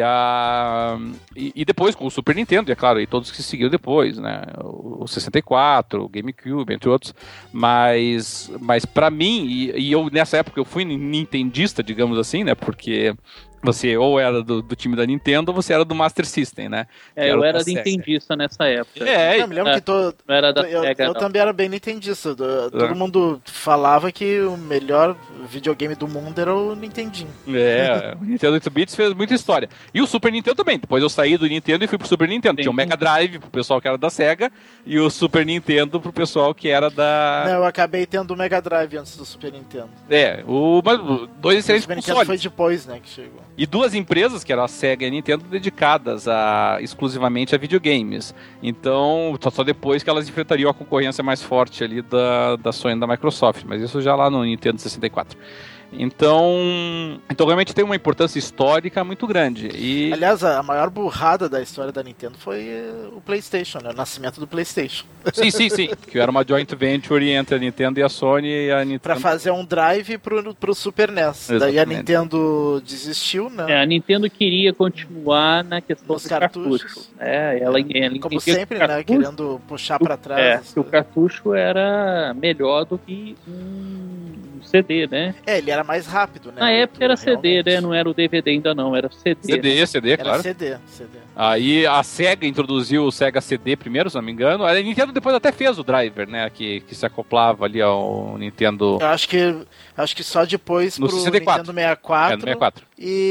E depois com o Super Nintendo, e é claro, e todos que seguiram depois, né? O 64, o GameCube, entre outros. Mas para mim, e eu nessa época eu fui nintendista, digamos assim, né? Porque você ou era do time da Nintendo ou você era do Master System, né?
Eu era nintendista nessa época.
Eu me lembro que
não era da Sega,
eu também era bem nintendista. Todo mundo falava que o melhor videogame do mundo era o Nintendinho.
O Nintendo 8 bits fez muita história. E o Super Nintendo também. Depois eu saí do Nintendo e fui pro Super Nintendo. Tinha o Mega Drive pro pessoal que era da Sega e o Super Nintendo pro pessoal que era da...
Não, eu acabei tendo o Mega Drive antes do Super Nintendo.
Mas dois excelentes
consoles. O Super Nintendo foi depois, né, que chegou.
E duas empresas, que eram a Sega e a Nintendo, dedicadas exclusivamente a videogames. Então, só depois que elas enfrentariam a concorrência mais forte ali da Sony e da Microsoft. Mas isso já lá no Nintendo 64. Então realmente tem uma importância histórica muito grande.
Aliás, a maior burrada da história da Nintendo foi o PlayStation, né? O nascimento do PlayStation.
Sim. Que era uma joint venture entre a Nintendo e a Sony. E a Nintendo...
Pra fazer um drive pro Super NES. Exatamente. Daí a Nintendo desistiu, né?
A Nintendo queria continuar na questão dos cartuchos. Ela
como sempre, né? Querendo puxar pra trás.
O cartucho era melhor do que CD, né?
Ele era mais rápido, né?
Na época era CD, né? Não era o DVD ainda não, era CD.
CD, claro.
Era CD.
Aí a Sega introduziu o Sega CD primeiro, se não me engano. A Nintendo depois até fez o driver, né? Que se acoplava ali ao Nintendo...
Eu acho que só depois
no
pro
64.
Nintendo 64.
No 64.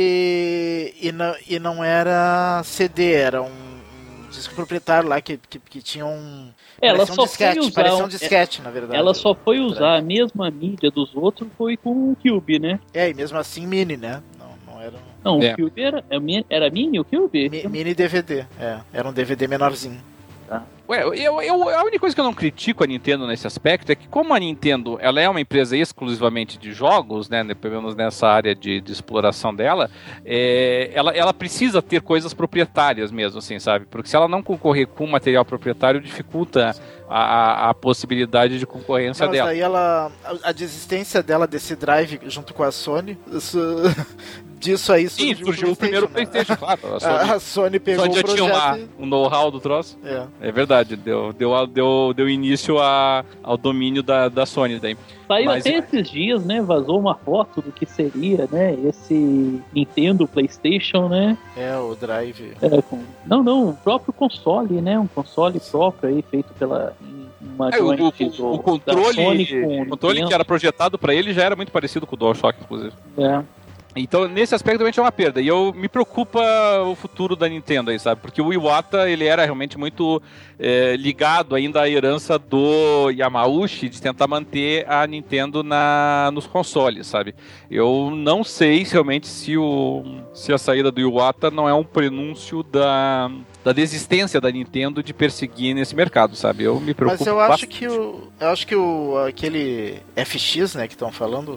E não era CD, era um disco proprietário lá que tinha um... Parecia um disquete, na verdade.
Ela só foi usar a mesma mídia dos outros foi com o Cube, né?
E mesmo assim mini, né? Não era...
Não, o Cube era mini o Cube?
Mini DVD, era um DVD menorzinho.
Tá.
A única coisa que eu não critico a Nintendo nesse aspecto é que, como a Nintendo ela é uma empresa exclusivamente de jogos, né, pelo menos nessa área de exploração dela, ela precisa ter coisas proprietárias mesmo, assim, sabe? Porque se ela não concorrer com material proprietário, dificulta a possibilidade de concorrência dela.
Daí a desistência dela desse drive junto com a Sony, disso aí
surgiu o primeiro PlayStation, claro.
A Sony pegou o projeto.
Tinha um know-how do troço. É verdade, deu início ao domínio da Sony daí.
Saiu até esses dias, né? Vazou uma foto do que seria, né? Esse Nintendo PlayStation, né?
O Drive.
O próprio console, né? Um console próprio aí, feito pela uma joint
o controle, que era projetado para ele já era muito parecido com o DualShock, inclusive. Então, nesse aspecto, realmente é uma perda. E me preocupa o futuro da Nintendo aí, sabe? Porque o Iwata, ele era realmente muito ligado ainda à herança do Yamauchi de tentar manter a Nintendo nos consoles, sabe? Eu não sei realmente se a saída do Iwata não é um prenúncio da desistência da Nintendo de perseguir nesse mercado, sabe? Eu me preocupo.
Mas eu acho que aquele FX, né, que estão falando,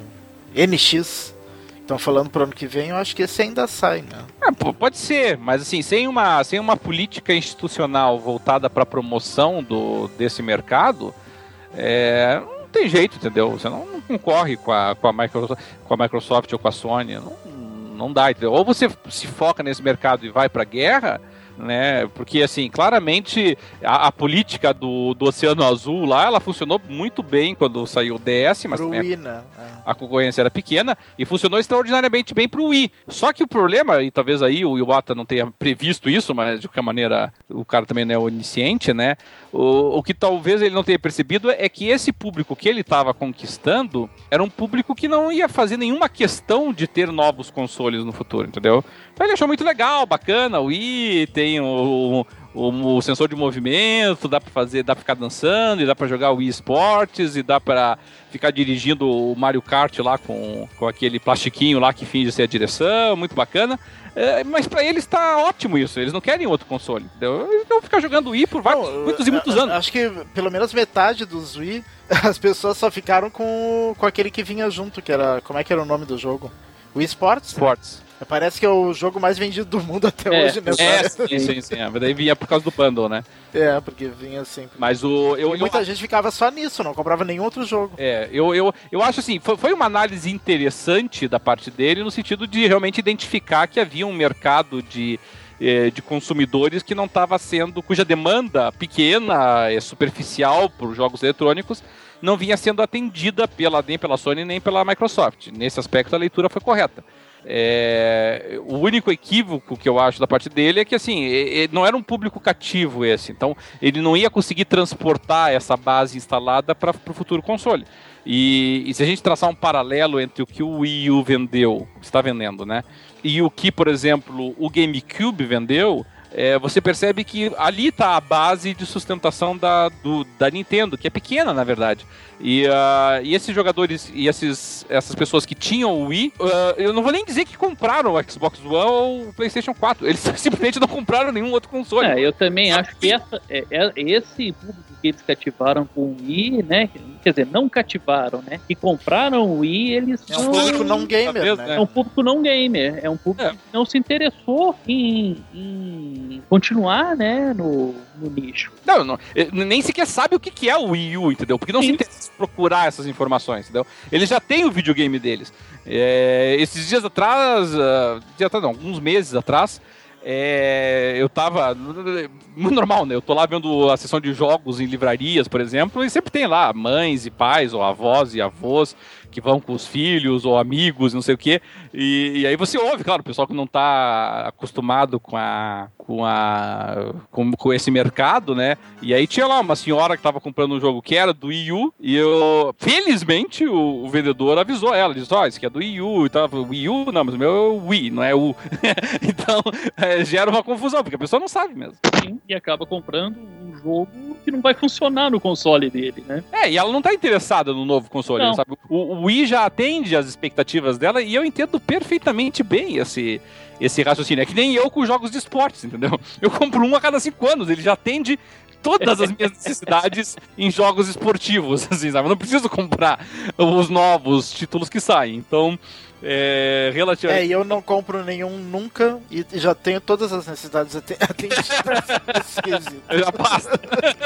NX, estão falando pro ano que vem, eu acho que esse ainda sai, né?
Pode ser, mas assim, sem uma política institucional voltada para a promoção desse mercado, não tem jeito, entendeu? Você não concorre com a Microsoft ou com a Sony, não dá, entendeu? Ou você se foca nesse mercado e vai para a guerra, né? Porque assim, claramente a política do Oceano Azul lá, ela funcionou muito bem quando saiu o DS, mas também a concorrência era pequena e funcionou extraordinariamente bem pro Wii. Só que o problema, e talvez aí o Iwata não tenha previsto isso, mas de qualquer maneira o cara também não é onisciente, né? O que talvez ele não tenha percebido é que esse público que ele estava conquistando era um público que não ia fazer nenhuma questão de ter novos consoles no futuro, entendeu? Então ele achou muito legal, bacana, o Wii tem o sensor de movimento, dá pra ficar dançando, e dá pra jogar o Wii Sports, e dá pra ficar dirigindo o Mario Kart lá com aquele plastiquinho lá que finge ser a direção, muito bacana. Mas pra eles tá ótimo isso, eles não querem outro console, entendeu? Eles vão ficar jogando Wii por muitos e muitos anos.
Acho que pelo menos metade dos Wii, as pessoas só ficaram com aquele que vinha junto, que era, como é que era o nome do jogo? Wii Sports? Parece que é o jogo mais vendido do mundo até hoje, né?
Sim. Mas daí vinha por causa do bundle, né?
Porque vinha sempre.
Mas
muita gente ficava só nisso, não comprava nenhum outro jogo.
Eu acho assim, foi uma análise interessante da parte dele, no sentido de realmente identificar que havia um mercado de consumidores que não estava cuja demanda pequena, superficial por jogos eletrônicos, não vinha sendo atendida nem pela Sony nem pela Microsoft. Nesse aspecto a leitura foi correta. O único equívoco que eu acho da parte dele é que assim, não era um público cativo esse, então ele não ia conseguir transportar essa base instalada para o futuro console. E se a gente traçar um paralelo entre o que o Wii U está vendendo, né, e o que, por exemplo, o GameCube vendeu, você percebe que ali está a base de sustentação da Nintendo, que é pequena, na verdade. E esses jogadores e essas pessoas que tinham o Wii, eu não vou nem dizer que compraram o Xbox One ou o PlayStation 4. Eles simplesmente não compraram nenhum outro console.
Eu também acho que esse público que eles cativaram com o Wii, né? Quer dizer, não cativaram, né? Que compraram o Wii, eles
são... É um público não gamer, né?
É um público não gamer. É um público que não se interessou em continuar, né? No nicho.
Não, nem sequer sabe o que é o Wii U, entendeu? Porque não se interessa procurar essas informações, entendeu? Eles já têm o videogame deles. Esses dias atrás, alguns meses atrás, eu tava... Muito normal, né? Eu tô lá vendo a sessão de jogos em livrarias, por exemplo, e sempre tem lá mães e pais, ou avós e avós, que vão com os filhos, ou amigos, não sei o quê. E aí você ouve, claro, o pessoal que não tá acostumado com esse mercado, né? E aí tinha lá uma senhora que tava comprando um jogo que era do Wii U, e felizmente, o vendedor avisou ela, disse, isso aqui é do Wii U, e tava, Wii U? Não, mas o meu é o Wii, não é o... Então, gera uma confusão, porque a pessoa não sabe mesmo.
Sim, e acaba comprando um jogo que não vai funcionar no console dele, né?
E ela não tá interessada no novo console, sabe? O Wii já atende as expectativas dela, e eu entendo perfeitamente bem esse raciocínio. É que nem eu com jogos de esportes, entendeu? Eu compro um a cada 5 anos, ele já atende todas as minhas necessidades em jogos esportivos, assim, sabe? Eu não preciso comprar os novos títulos que saem, então... relativamente...
E eu não compro nenhum nunca e já tenho todas as necessidades atendidas.
Já basta.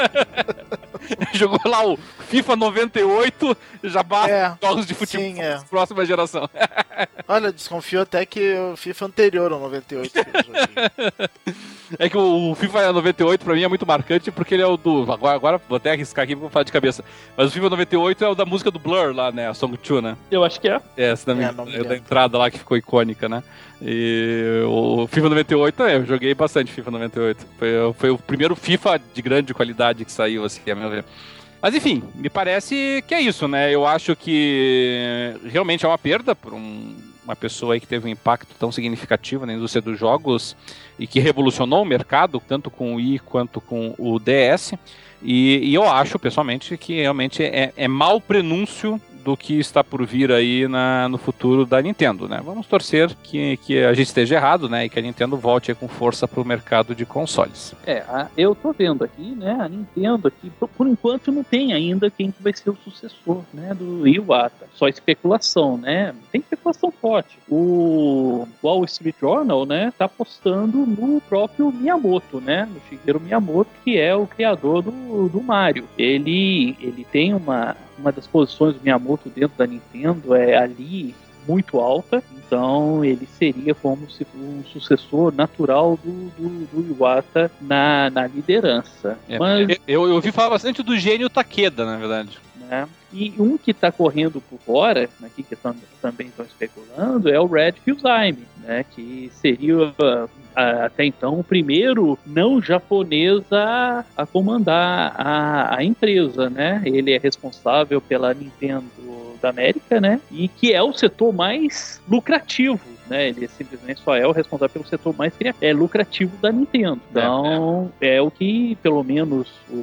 Jogou lá o FIFA 98, já basta jogos de futebol próxima geração.
Olha, desconfio até que o FIFA anterior ao 98 que eu joguei.
É que o FIFA 98 pra mim é muito marcante porque ele é o do... Agora vou até arriscar aqui porque vou falar de cabeça. Mas o FIFA 98 é o da música do Blur lá, né? A Song 2, né?
Eu acho que é.
Da entrada lá que ficou icônica, né? E o FIFA 98, eu joguei bastante FIFA 98. Foi o primeiro FIFA de grande qualidade que saiu, assim, a meu ver. Mas enfim, me parece que é isso, né? Eu acho que realmente é uma perda por um uma pessoa aí que teve um impacto tão significativo na indústria dos jogos e que revolucionou o mercado, tanto com o Wii quanto com o DS. E eu acho, pessoalmente, que realmente é mau prenúncio do que está por vir aí no futuro da Nintendo, né? Vamos torcer que a gente esteja errado, né? E que a Nintendo volte aí com força para o mercado de consoles.
Eu tô vendo aqui, né? A Nintendo aqui, por enquanto, não tem ainda quem vai ser o sucessor, né? Do Iwata. Só especulação, né? Tem especulação forte. O Wall Street Journal, né? Tá apostando no próprio Miyamoto, né? No Shigeru Miyamoto, que é o criador do Mario. Ele tem uma das posições do Miyamoto dentro da Nintendo ali muito alta, então ele seria como se um sucessor natural do Iwata na liderança. Mas,
eu ouvi falar bastante do gênio Takeda, na verdade.
Né? E um que está correndo por fora, aqui que também estão especulando, é o Red Fusime, né? Que seria até então o primeiro não japonês a comandar a empresa, né? Ele é responsável pela Nintendo da América, né? E que é o setor mais lucrativo, né? Ele simplesmente só é o responsável pelo setor mais lucrativo da Nintendo. Então, é o que, pelo menos,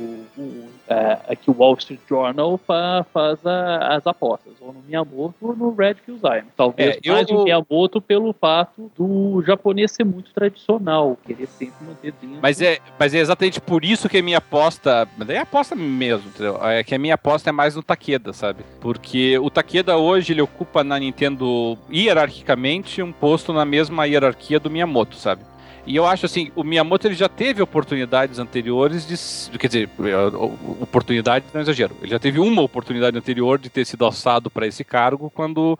aqui o Wall Street Journal faz as apostas, ou no Miyamoto ou no Red Fusime. Talvez mais o Miyamoto pelo fato do japonês ser muito tradicional, querer sempre manter dentro.
Mas é exatamente por isso que a minha aposta, mas é aposta mesmo, entendeu? É que a minha aposta é mais no Takeda, sabe? Porque o Takeda hoje, ele ocupa na Nintendo, hierarquicamente, um posto na mesma hierarquia do Miyamoto, sabe? E eu acho assim, o Miyamoto ele já teve oportunidades anteriores quer dizer, oportunidade não é exagero, ele já teve uma oportunidade anterior de ter sido alçado para esse cargo quando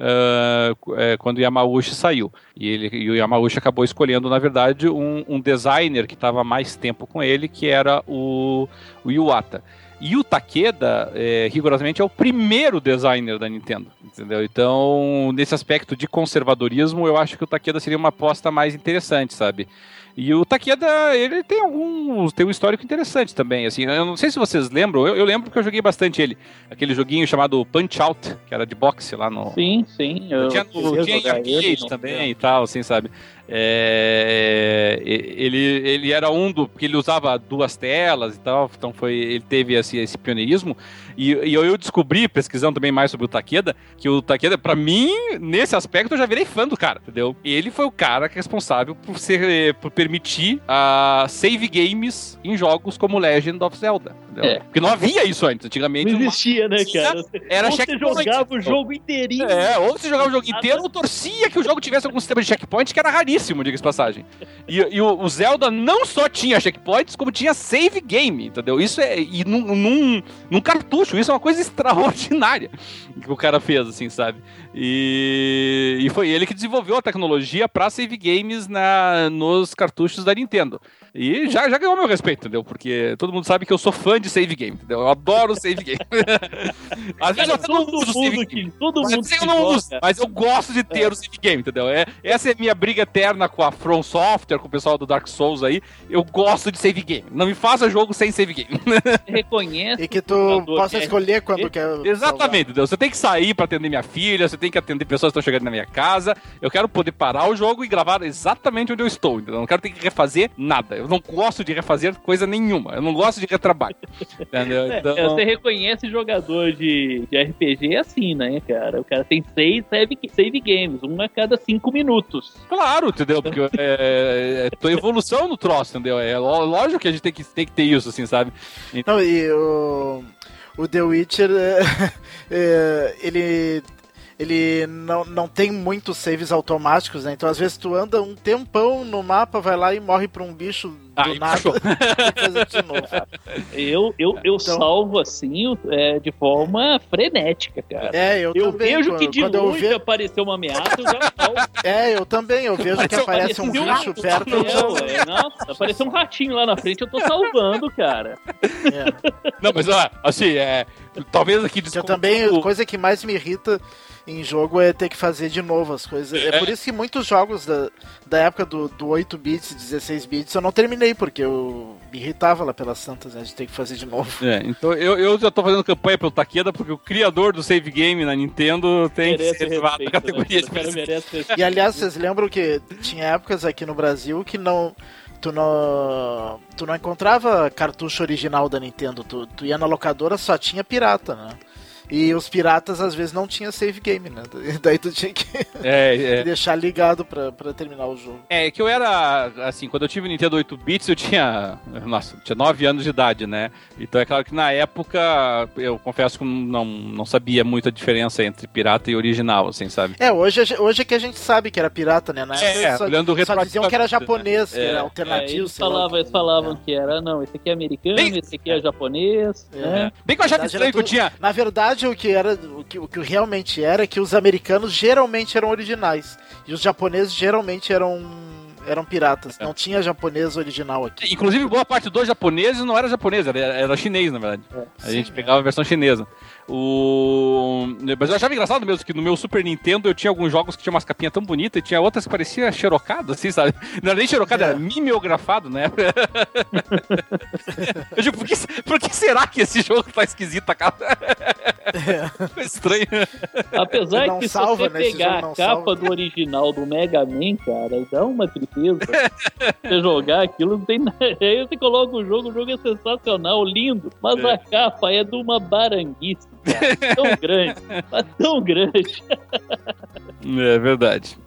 o Yamauchi saiu. E o Yamauchi acabou escolhendo, na verdade, um designer que estava mais tempo com ele, que era o Iwata. E o Takeda, rigorosamente, é o primeiro designer da Nintendo, entendeu? Então, nesse aspecto de conservadorismo, eu acho que o Takeda seria uma aposta mais interessante, sabe? E o Takeda, ele tem um histórico interessante também, assim, eu não sei se vocês lembram, eu lembro que eu joguei bastante ele, aquele joguinho chamado Punch-Out, que era de boxe lá no...
Sim,
tinha em arcade também e tal, assim, sabe? Ele era porque ele usava duas telas e tal, então ele teve esse pioneirismo, e eu descobri, pesquisando também mais sobre o Takeda, que o Takeda, pra mim, nesse aspecto, eu já virei fã do cara, entendeu? Ele foi o cara que é responsável por permitir save games em jogos como Legend of Zelda, entendeu? Porque não havia isso antigamente.
Não existia, né, cara?
Era
checkpoint. Você jogava o jogo inteirinho.
Ou você jogava o jogo inteiro, ou torcia que o jogo tivesse algum sistema de checkpoint, que era raríssimo, diga-se de passagem. E o Zelda não só tinha checkpoints, como tinha save game, entendeu? Isso num cartucho, isso é uma coisa extraordinária que o cara fez, assim, sabe? E foi ele que desenvolveu a tecnologia para save games nos cartuchos da Nintendo. E já ganhou meu respeito, entendeu? Porque todo mundo sabe que eu sou fã de save game, entendeu? Eu adoro save game. Às vezes eu não uso save game. Mas eu gosto de ter o save game, entendeu? Essa é a minha briga eterna com a From Software, com o pessoal do Dark Souls aí. Eu gosto de save game. Não me faça jogo sem save game.
Reconhece.
E que tu possa escolher quando quer.
Exatamente, entendeu? Você tem que sair pra atender minha filha, você tem que atender pessoas que estão chegando na minha casa. Eu quero poder parar o jogo e gravar exatamente onde eu estou, entendeu? Eu não quero ter que refazer nada. Eu não gosto de refazer coisa nenhuma. Eu não gosto de retrabalho. Entendeu? Então...
Você reconhece jogador de RPG assim, né, cara? O cara tem 6 save games, um a cada 5 minutos.
Claro, entendeu? Porque é evolução no troço, entendeu? É lógico que a gente tem que ter isso, assim, sabe?
Então... Não, e o The Witcher, ele não tem muitos saves automáticos, né? Então, às vezes, tu anda um tempão no mapa, vai lá e morre pra um bicho do nada. E faz de novo.
Eu então, salvo, assim, de forma frenética, cara.
Eu também.
Vejo que de longe apareceu uma ameaça, eu já salvo.
Eu também. Eu vejo que aparece um bicho perto.
Nossa, apareceu um ratinho lá na frente, eu tô salvando, cara.
Não,
mas, assim, talvez aqui...
Eu também, coisa que mais me irrita em jogo é ter que fazer de novo as coisas. É por isso que muitos jogos da época do 8 bits, 16 bits, eu não terminei terminei, porque eu me irritava lá pelas santas, né, de ter que fazer de novo.
Então eu já tô fazendo campanha pelo Takeda, porque o criador do save game na Nintendo tem que ser levado na categoria de
merece.
E aliás, vocês lembram que tinha épocas aqui no Brasil que tu não encontrava cartucho original da Nintendo, tu ia na locadora, só tinha pirata, né? E os piratas às vezes não tinha save game, né? Daí tu tinha que deixar ligado pra terminar o jogo.
É que eu era, assim, quando eu tive o Nintendo 8 bits, eu tinha 9 anos de idade, né? Então é claro que na época, eu confesso que não sabia muito a diferença entre pirata e original, assim, sabe?
Hoje é que a gente sabe que era pirata, né? Na época só diziam que era japonês, que era alternativo.
Eles falavam que era, não, esse aqui é americano, esse aqui é japonês.
Bem que eu achava estranho que eu tinha...
Na verdade, o que realmente era que os americanos geralmente eram originais e os japoneses geralmente eram piratas. Não tinha japonês original aqui.
Inclusive, boa parte dos japoneses não era japonês, era chinês, na verdade. A gente pegava a versão chinesa. Mas eu achava engraçado mesmo que no meu Super Nintendo eu tinha alguns jogos que tinham umas capinhas tão bonitas e tinha outras que parecia xerocado, assim, sabe? Não era nem xerocado, era mimeografado, né? Eu digo, por que será que esse jogo tá esquisito, cara? Foi estranho.
Apesar que se você pegar a capa do original do Mega Man, cara, dá uma tristeza. Você jogar aquilo, não tem nada. Aí você coloca o jogo é sensacional, lindo, mas a capa é de uma baranguice, cara, tão grande, mas tão grande.
É verdade.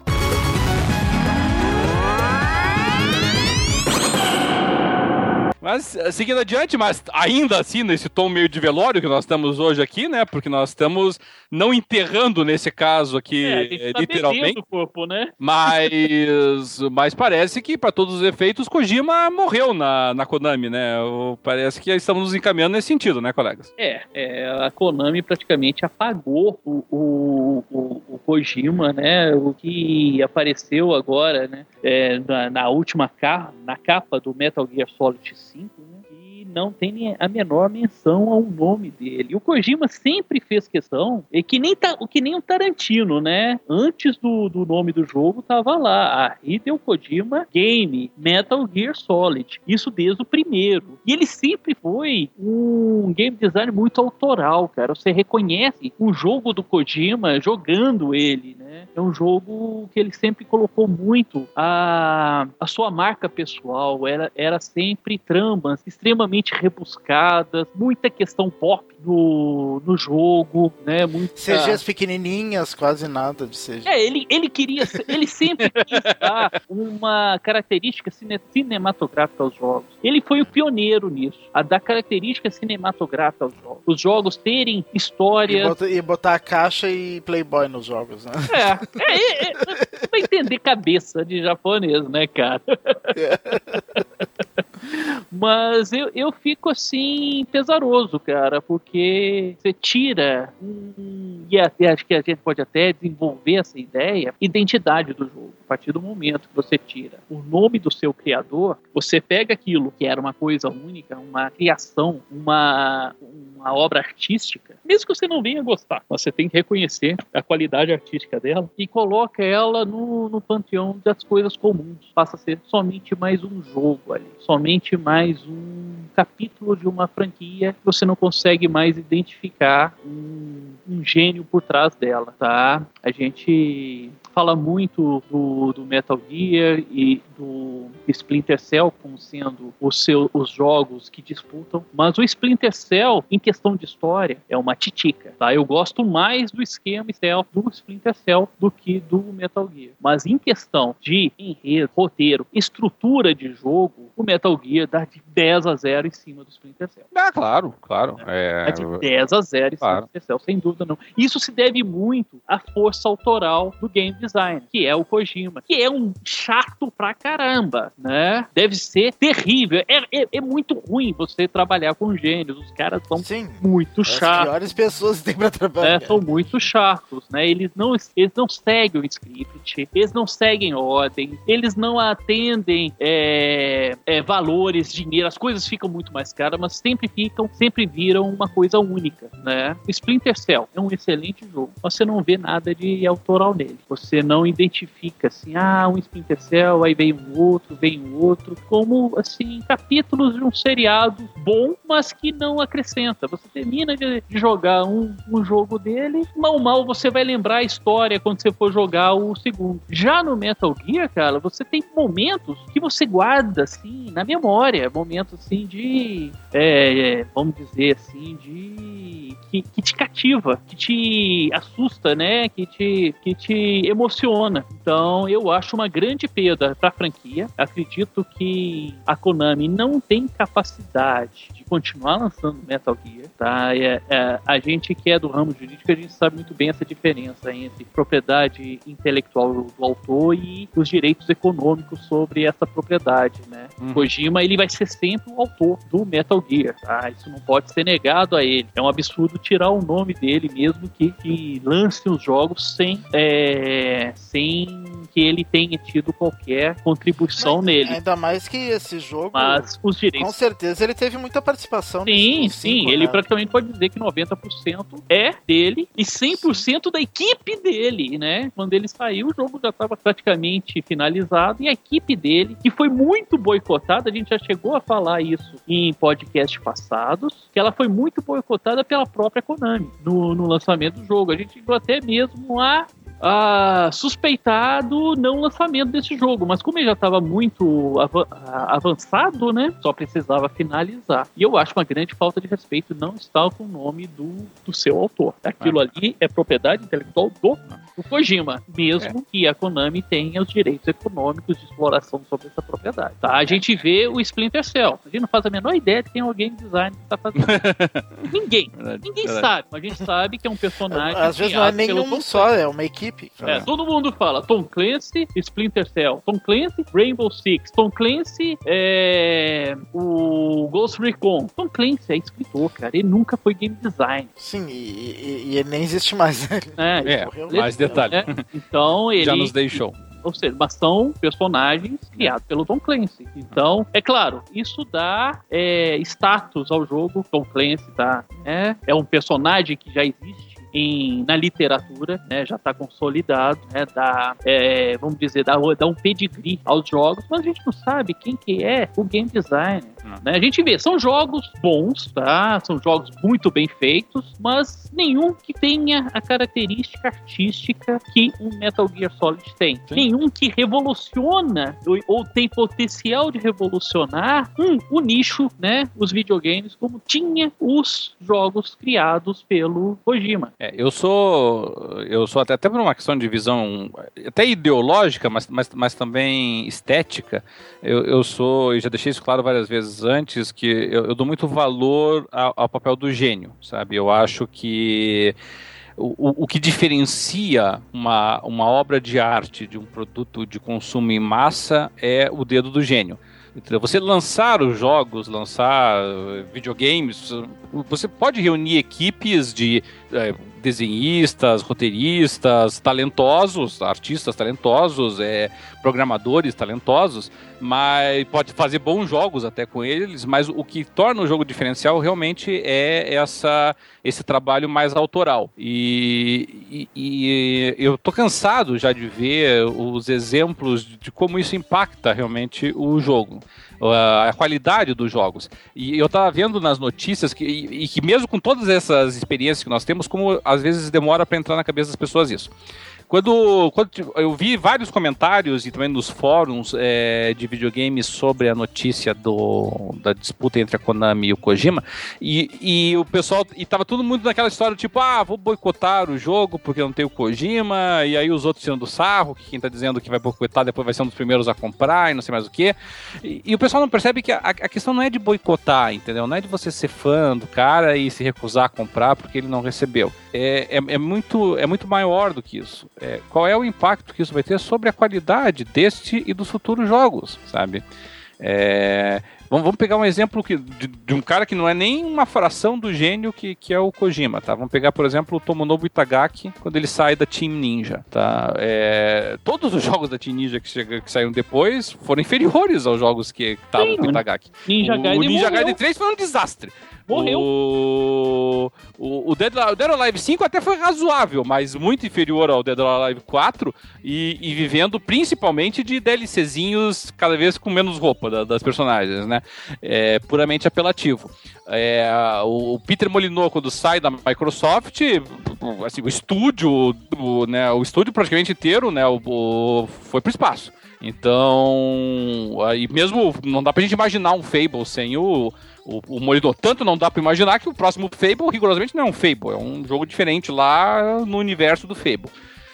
Mas, seguindo adiante, mas ainda assim, nesse tom meio de velório que nós estamos hoje aqui, né? Porque nós estamos não enterrando, nesse caso aqui,
a gente tá
literalmente.
o corpo, né?
Mas parece que, para todos os efeitos, Kojima morreu na Konami, né? Parece que estamos nos encaminhando nesse sentido, né, colegas?
A Konami praticamente apagou o Kojima, né? O que apareceu agora, né? Na última capa do Metal Gear Solid 5, né? E não tem a menor menção ao nome dele. E o Kojima sempre fez questão, que nem o Tarantino, né? Antes do nome do jogo tava lá, Hideo Kojima Game, Metal Gear Solid. Isso desde o primeiro. E ele sempre foi um game design muito autoral, cara. Você reconhece o jogo do Kojima jogando ele, né? É um jogo que ele sempre colocou muito a sua marca pessoal. Era sempre tramas extremamente rebuscadas, muita questão pop no jogo, né?
CGs pequenininhas, quase nada de CG.
Ele sempre quis dar uma característica cinematográfica aos jogos. Ele foi o pioneiro nisso, a dar característica cinematográfica aos jogos. Os jogos terem histórias...
E botar a caixa e Playboy nos jogos, né?
Pra entender cabeça de japonês, né, cara? Mas eu fico assim pesaroso, cara, porque você tira e até acho que a gente pode até desenvolver essa ideia, identidade do jogo. A partir do momento que você tira o nome do seu criador, você pega aquilo que era uma coisa única, uma criação, uma obra artística, mesmo que você não venha gostar, você tem que reconhecer a qualidade artística dela e coloca ela no panteão das coisas comuns. Passa a ser somente mais um jogo ali, somente mais um capítulo de uma franquia que você não consegue mais identificar um gênio por trás dela, tá? A gente fala muito do Metal Gear e do Splinter Cell como sendo os jogos que disputam, mas o Splinter Cell, em questão de história, é uma titica, tá? Eu gosto mais do esquema do Splinter Cell do que do Metal Gear, mas em questão de enredo, roteiro, estrutura de jogo, o Metal Gear dá de 10-0 em cima do Splinter Cell.
Claro.
Dá de 10-0 em cima do Splinter Cell, sem dúvida não. Isso se deve muito à força autoral do game design, que é o Kojima, que é um chato pra caramba, né? Deve ser terrível. É muito ruim você trabalhar com gênios. Os caras são
Sim.
Muito chato.
As piores pessoas que tem pra trabalhar.
São muito chatos, né? Eles não seguem o script, eles não seguem ordem, eles não atendem valores, dinheiro, as coisas ficam muito mais caras, mas sempre viram uma coisa única, né? Splinter Cell é um excelente jogo, você não vê nada de autoral nele, você não identifica assim, um Splinter Cell, aí vem um outro, como assim, capítulos de um seriado bom, mas que não acrescenta. Você termina de jogar um jogo dele, mal você vai lembrar a história quando você for jogar o segundo. Já no Metal Gear, cara, você tem momentos que você guarda, assim, na memória, momentos, assim, de vamos dizer assim, que te cativa, que te assusta, né, que te emociona. Então, eu acho uma grande perda pra franquia. Acredito que a Konami não tem capacidade de continuar lançando Metal Gear, tá? A gente que é do ramo jurídico, a gente sabe muito bem essa diferença entre propriedade intelectual do autor e os direitos econômicos sobre essa propriedade, né? Kojima, ele vai ser sempre o autor do Metal Gear, tá? Isso não pode ser negado a ele. É um absurdo tirar o nome dele, mesmo que lance os jogos sem que ele tenha tido qualquer contribuição nele.
Ainda mais que esse jogo,
mas os direitos...
com certeza ele teve muita participação.
Sim, ele praticamente pode dizer que 90% é dele e 100% da equipe dele, né? Quando ele saiu, o jogo já estava praticamente finalizado e a equipe dele, que foi muito boicotada, a gente já chegou a falar isso em podcasts passados, que ela foi muito boicotada pela própria Konami no lançamento do jogo. A gente chegou até mesmo a suspeitar do não lançamento desse jogo, mas como ele já estava muito avançado, né, só precisava finalizar. E eu acho uma grande falta de respeito não estar com o nome do seu autor. Aquilo ali é propriedade intelectual do Kojima, mesmo que a Konami tenha os direitos econômicos de exploração sobre essa propriedade. Tá? A gente vê o Splinter Cell, a gente não faz a menor ideia que tem alguém de design que está fazendo. Ninguém sabe, mas a gente sabe que é um personagem.
Às vezes não é nenhum só, é uma equipe.
Todo mundo fala Tom Clancy, Splinter Cell, Tom Clancy, Rainbow Six, Tom Clancy, o Ghost Recon. Tom Clancy é escritor, cara, ele nunca foi game design.
Sim, e ele nem existe mais.
Mais detalhe.
Então ele
já nos deixou.
Ou seja, mas são personagens criados pelo Tom Clancy. Então, é claro, isso dá status ao jogo. Tom Clancy é um personagem que já existe na literatura, né, já está consolidado, né, vamos dizer, dá um pedigree aos jogos, mas a gente não sabe quem que é o game designer. Né? A gente vê, são jogos bons, tá? São jogos muito bem feitos, mas nenhum que tenha a característica artística que um Metal Gear Solid tem. Sim. Nenhum que revoluciona ou tem potencial de revolucionar o nicho, né, os videogames, como tinha os jogos criados pelo Kojima.
Eu sou até por uma questão de visão até ideológica, mas também estética. Eu já deixei isso claro várias vezes antes, que eu dou muito valor ao papel do gênio, sabe? Eu acho que o que diferencia uma obra de arte de um produto de consumo em massa é o dedo do gênio. Então, você lançar os jogos, lançar videogames, você pode reunir equipes de desenhistas, roteiristas talentosos, artistas talentosos, programadores talentosos, mas pode fazer bons jogos até com eles, mas o que torna o jogo diferencial realmente é esse trabalho mais autoral. E eu tô cansado já de ver os exemplos de como isso impacta realmente o jogo, a qualidade dos jogos. E eu tava vendo nas notícias que mesmo com todas essas experiências que nós temos, como às vezes demora para entrar na cabeça das pessoas isso. Quando eu vi vários comentários e também nos fóruns de videogames sobre a notícia da disputa entre a Konami e o Kojima, e o pessoal, e tava todo mundo naquela história tipo, vou boicotar o jogo porque não tem o Kojima, e aí os outros tirando sarro, que quem tá dizendo que vai boicotar depois vai ser um dos primeiros a comprar e não sei mais o que. E o pessoal não percebe que a questão não é de boicotar, entendeu? Não é de você ser fã do cara e se recusar a comprar porque ele não recebeu. É muito maior do que isso. Qual é o impacto que isso vai ter sobre a qualidade deste e dos futuros jogos, sabe? Vamos pegar um exemplo de um cara que não é nem uma fração do gênio que é o Kojima, tá? Vamos pegar, por exemplo, o Tomonobu Itagaki, quando ele sai da Team Ninja, tá? Todos os jogos da Team Ninja que saíram depois foram inferiores aos jogos que estavam com o Itagaki. O Ninja Gaiden 3 foi um desastre.
Morreu.
O Dead or Alive 5 até foi razoável, mas muito inferior ao Dead or Alive 4 e vivendo principalmente de DLCzinhos cada vez com menos roupa das personagens, né? Puramente apelativo. O Peter Molyneux, quando sai da Microsoft, assim, o estúdio praticamente inteiro, né, foi pro espaço. Então, aí mesmo não dá pra gente imaginar um Fable sem o Molyneux. Tanto não dá pra imaginar que o próximo Fable rigorosamente não é um Fable, é um jogo diferente lá no universo do Fable.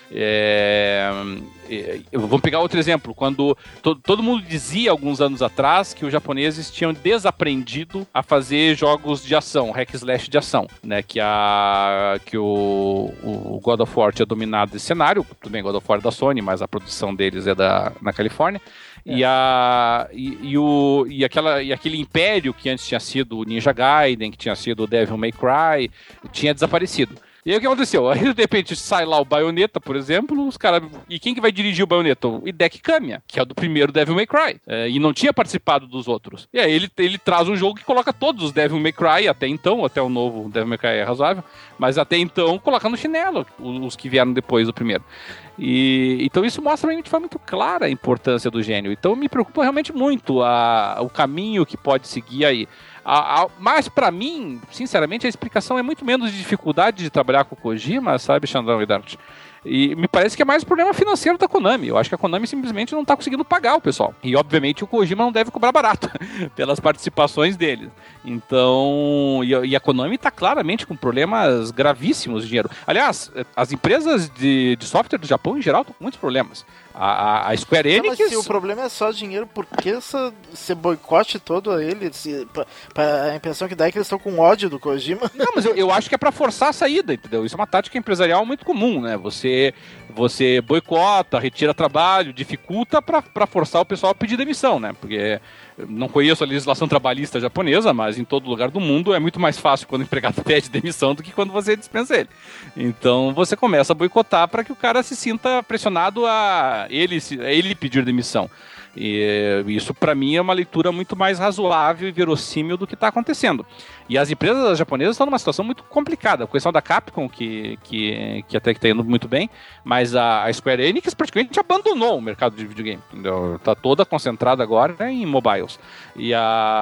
Vamos pegar outro exemplo. Quando todo mundo dizia alguns anos atrás que os japoneses tinham desaprendido a fazer jogos de ação, hack slash de ação, né? Que o God of War tinha dominado esse cenário. Tudo bem, God of War é da Sony, mas a produção deles é na Califórnia. E aquele império que antes tinha sido o Ninja Gaiden, que tinha sido o Devil May Cry, tinha desaparecido. E aí o que aconteceu? Aí de repente sai lá o Bayonetta, por exemplo, os caras... E quem que vai dirigir o Bayonetta? O Hideki Kamiya, que é o do primeiro Devil May Cry. E não tinha participado dos outros. E aí ele traz um jogo que coloca todos os Devil May Cry, até o novo Devil May Cry é razoável, mas até então coloca no chinelo os que vieram depois do primeiro. Então isso mostra pra mim de forma muito clara a importância do gênio. Então me preocupa realmente muito o caminho que pode seguir aí. Mas pra mim, sinceramente, a explicação é muito menos de dificuldade de trabalhar com o Kojima, sabe, Xandão e Dart? E me parece que é mais problema financeiro da Konami. Eu acho que a Konami simplesmente não tá conseguindo pagar o pessoal. E obviamente o Kojima não deve cobrar barato pelas participações dele. Então, e a Konami tá claramente com problemas gravíssimos de dinheiro. Aliás, as empresas de software do Japão em geral estão com muitos problemas. A Square Enix...
Mas se o problema é só dinheiro, por que esse boicote todo a ele? A impressão que dá é que eles estão com ódio do Kojima.
Não, mas eu acho que é pra forçar a saída, entendeu? Isso é uma tática empresarial muito comum, né? Você boicota, retira trabalho, dificulta pra forçar o pessoal a pedir demissão, né? Porque não conheço a legislação trabalhista japonesa, mas em todo lugar do mundo é muito mais fácil quando o empregado pede demissão do que quando você dispensa ele. Então você começa a boicotar para que o cara se sinta pressionado a ele pedir demissão. E isso para mim é uma leitura muito mais razoável e verossímil do que está acontecendo. E as empresas japonesas estão numa situação muito complicada. A questão da Capcom, que até que está indo muito bem, mas a Square Enix praticamente abandonou o mercado de videogame. Está toda concentrada agora, né, em mobiles. E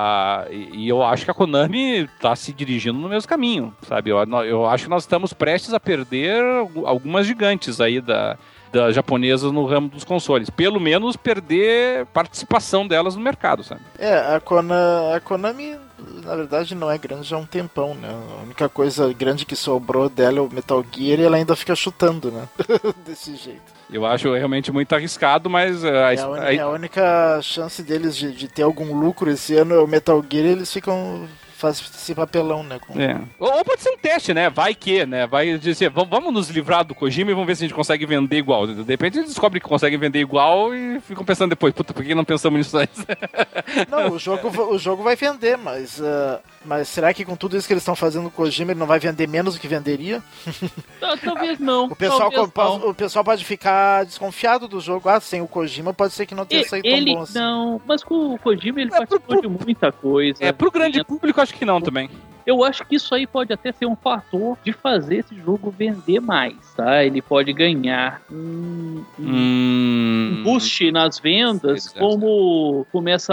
eu acho que a Konami está se dirigindo no mesmo caminho, sabe? Eu acho que nós estamos prestes a perder algumas gigantes aí das japonesas no ramo dos consoles. Pelo menos perder participação delas no mercado, sabe?
A Konami, na verdade, não é grande já há um tempão, né? A única coisa grande que sobrou dela é o Metal Gear e ela ainda fica chutando, né? Desse jeito.
Eu acho realmente muito arriscado, mas...
A única chance deles de ter algum lucro esse ano é o Metal Gear e eles ficam... faz esse papelão, né?
Ou pode ser um teste, né? Vai que, né? Vai dizer, vamos nos livrar do Kojima e vamos ver se a gente consegue vender igual. De repente eles descobrem que conseguem vender igual e ficam pensando depois, puta, por que não pensamos nisso antes?
Não, o jogo vai vender, mas será que com tudo isso que eles estão fazendo com o Kojima ele não vai vender menos do que venderia?
Talvez não.
O pessoal pode ficar desconfiado do jogo. Sem o Kojima pode ser que não tenha saído tão bom assim.
Não, mas com o Kojima ele participou de muita coisa.
Pro grande público acho que não também.
Eu acho que isso aí pode até ser um fator de fazer esse jogo vender mais, tá? Ele pode ganhar um boost nas vendas, como começa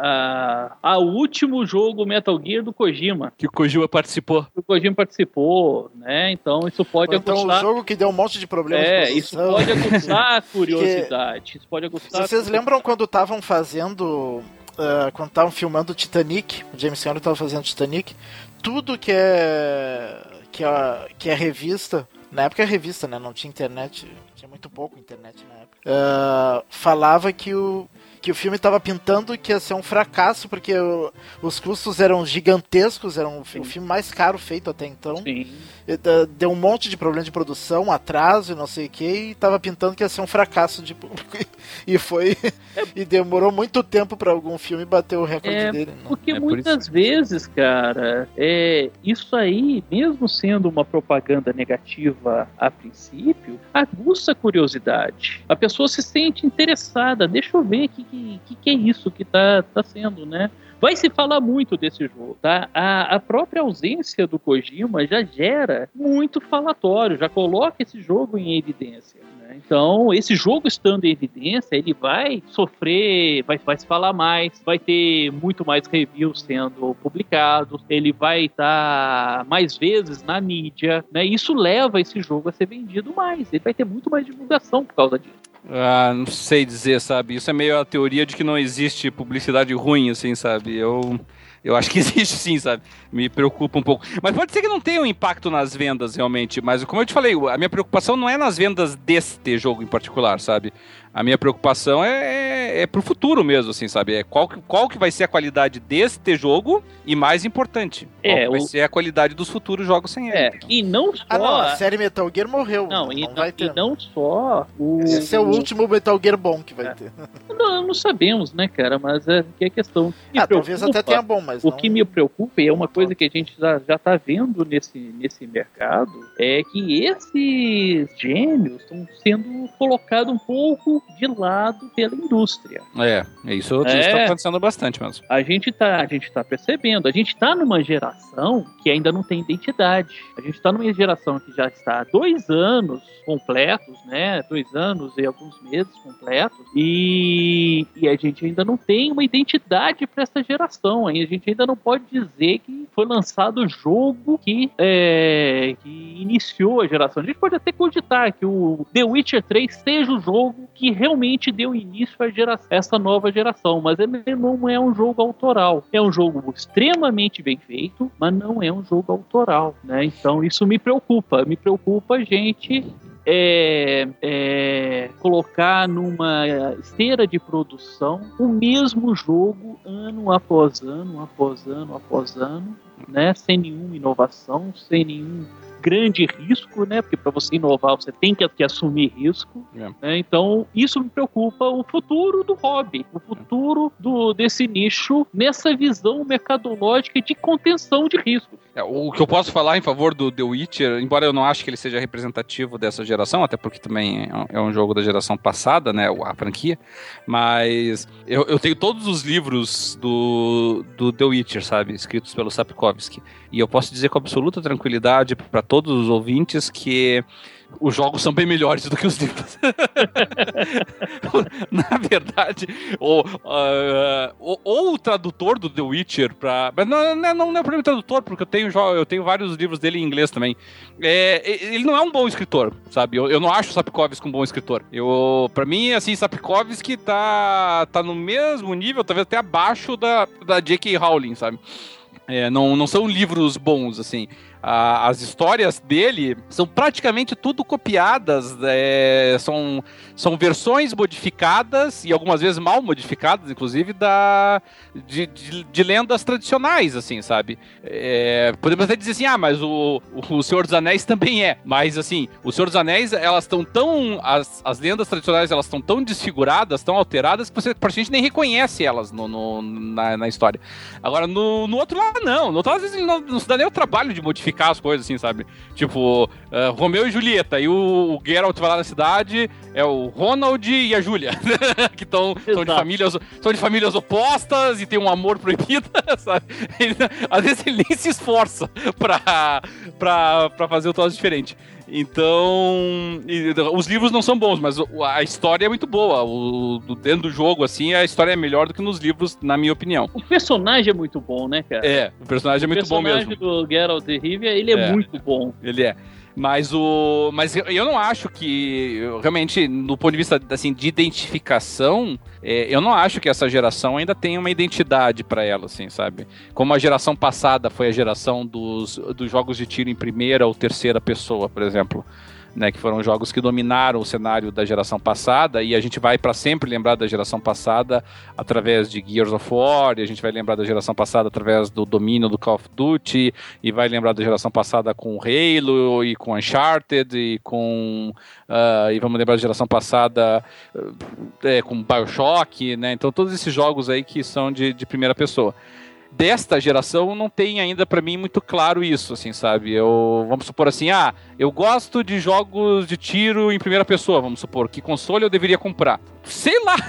a último jogo Metal Gear do Kojima.
Que o Kojima participou.
Né? Então isso pode aguçar...
Então o jogo que deu um monte de problemas de produção.
Isso pode aguçar a curiosidade.
Vocês lembram quando estavam fazendo... quando estavam filmando o Titanic, o James Cameron estava fazendo Titanic, tudo que é revista Na época a revista, né? Não tinha internet, tinha muito pouco internet na época. Falava que o filme estava pintando que ia ser um fracasso, porque os custos eram gigantescos, era o filme mais caro feito até então.
Sim.
Deu um monte de problema de produção, atraso e não sei o que, e estava pintando que ia ser um fracasso de público. E foi. E demorou muito tempo para algum filme bater o recorde dele. Né?
Porque muitas vezes, cara, isso aí, mesmo sendo uma propaganda negativa a princípio, aguça a curiosidade. A pessoa se sente interessada, deixa eu ver o que é isso que tá sendo, né? Vai se falar muito desse jogo, tá? A própria ausência do Kojima já gera muito falatório, já coloca esse jogo em evidência, né? Então, esse jogo estando em evidência, ele vai sofrer, vai se falar mais, vai ter muito mais reviews sendo publicados, ele vai estar mais vezes na mídia, né? Isso leva esse jogo a ser vendido mais, ele vai ter muito mais divulgação por causa disso.
Não sei dizer, sabe? Isso é meio a teoria de que não existe publicidade ruim, assim, sabe? Eu acho que existe sim, sabe? Me preocupa um pouco. Mas pode ser que não tenha um impacto nas vendas, realmente. Mas, como eu te falei, a minha preocupação não é nas vendas deste jogo em particular, sabe? A minha preocupação é pro futuro mesmo, assim, sabe? É qual que vai ser a qualidade deste jogo e, mais importante, qual que vai ser a qualidade dos futuros jogos sem ele. Então.
E não só...
a série Metal Gear morreu. Não vai ter.
E não só...
Esse é o último Metal Gear bom que vai ter.
Não sabemos, né, cara? Mas que é questão...
talvez até tenha bom, mas
o que me preocupa, e é uma coisa que a gente já tá vendo nesse mercado, é que esses gênios estão sendo colocados um pouco de lado pela indústria.
Isso está acontecendo bastante mesmo.
A gente tá percebendo, a gente tá numa geração que ainda não tem identidade. A gente tá numa geração que já está há 2 anos completos, né? 2 anos e alguns meses completos, e a gente ainda não tem uma identidade para essa geração. A gente ainda não pode dizer que foi lançado o jogo que iniciou a geração. A gente pode até cogitar que o The Witcher 3 seja o jogo que realmente deu início a essa nova geração, mas não é um jogo autoral. É um jogo extremamente bem feito, mas não é um jogo autoral, né? Então isso me preocupa. Me preocupa a gente colocar numa esteira de produção o mesmo jogo ano após ano, né? Sem nenhuma inovação, sem nenhum grande risco, né? Porque para você inovar você tem que assumir risco, né? Então isso me preocupa, o futuro do hobby, o futuro desse nicho nessa visão mercadológica de contenção de riscos.
O que eu posso falar em favor do The Witcher, embora eu não ache que ele seja representativo dessa geração, até porque também é um jogo da geração passada, né, a franquia, mas eu tenho todos os livros do The Witcher, sabe, escritos pelo Sapkowski, e eu posso dizer com absoluta tranquilidade para todos os ouvintes que os jogos são bem melhores do que os livros. Na verdade, o tradutor do The Witcher mas não é o primeiro tradutor, porque eu tenho vários livros dele em inglês também. Ele não é um bom escritor, sabe? Eu não acho o Sapkowski um bom escritor. Pra mim, assim, Sapkowski tá no mesmo nível, talvez até abaixo da J.K. Rowling, sabe? Não são livros bons, assim. As histórias dele são praticamente tudo copiadas, são versões modificadas e algumas vezes mal modificadas, inclusive de lendas tradicionais, assim, sabe? Podemos até dizer assim, mas o Senhor dos Anéis também mas assim, o Senhor dos Anéis, elas estão as lendas tradicionais, elas estão tão desfiguradas, tão alteradas, que a gente nem reconhece elas na história. Agora, no outro lado, não. No outro lado, às vezes, não se dá nem o trabalho de modificar as coisas, assim, sabe? Tipo, Romeu e Julieta, e o Geralt vai lá na cidade, é o Ronald e a Júlia, que são de famílias opostas e tem um amor proibido, sabe? Às vezes ele nem se esforça pra fazer o troço diferente. Então, os livros não são bons, mas a história é muito boa. Dentro do jogo, assim, a história é melhor do que nos livros, na minha opinião.
O personagem é muito bom, né, cara?
O personagem é muito bom mesmo.
O personagem do Geralt de Rivia, ele é muito bom.
Ele é. Mas eu não acho que, realmente, do ponto de vista assim, de identificação, eu não acho que essa geração ainda tenha uma identidade para ela, assim, sabe? Como a geração passada foi a geração dos jogos de tiro em primeira ou terceira pessoa, por exemplo. Né, que foram jogos que dominaram o cenário da geração passada, e a gente vai para sempre lembrar da geração passada através de Gears of War, e a gente vai lembrar da geração passada através do domínio do Call of Duty, e vai lembrar da geração passada com Halo, e com Uncharted, e com... e vamos lembrar da geração passada com BioShock, né? Então todos esses jogos aí que são de primeira pessoa. Desta geração não tem ainda pra mim muito claro isso, assim, sabe? Vamos supor assim, eu gosto de jogos de tiro em primeira pessoa, vamos supor, que console eu deveria comprar? Sei lá!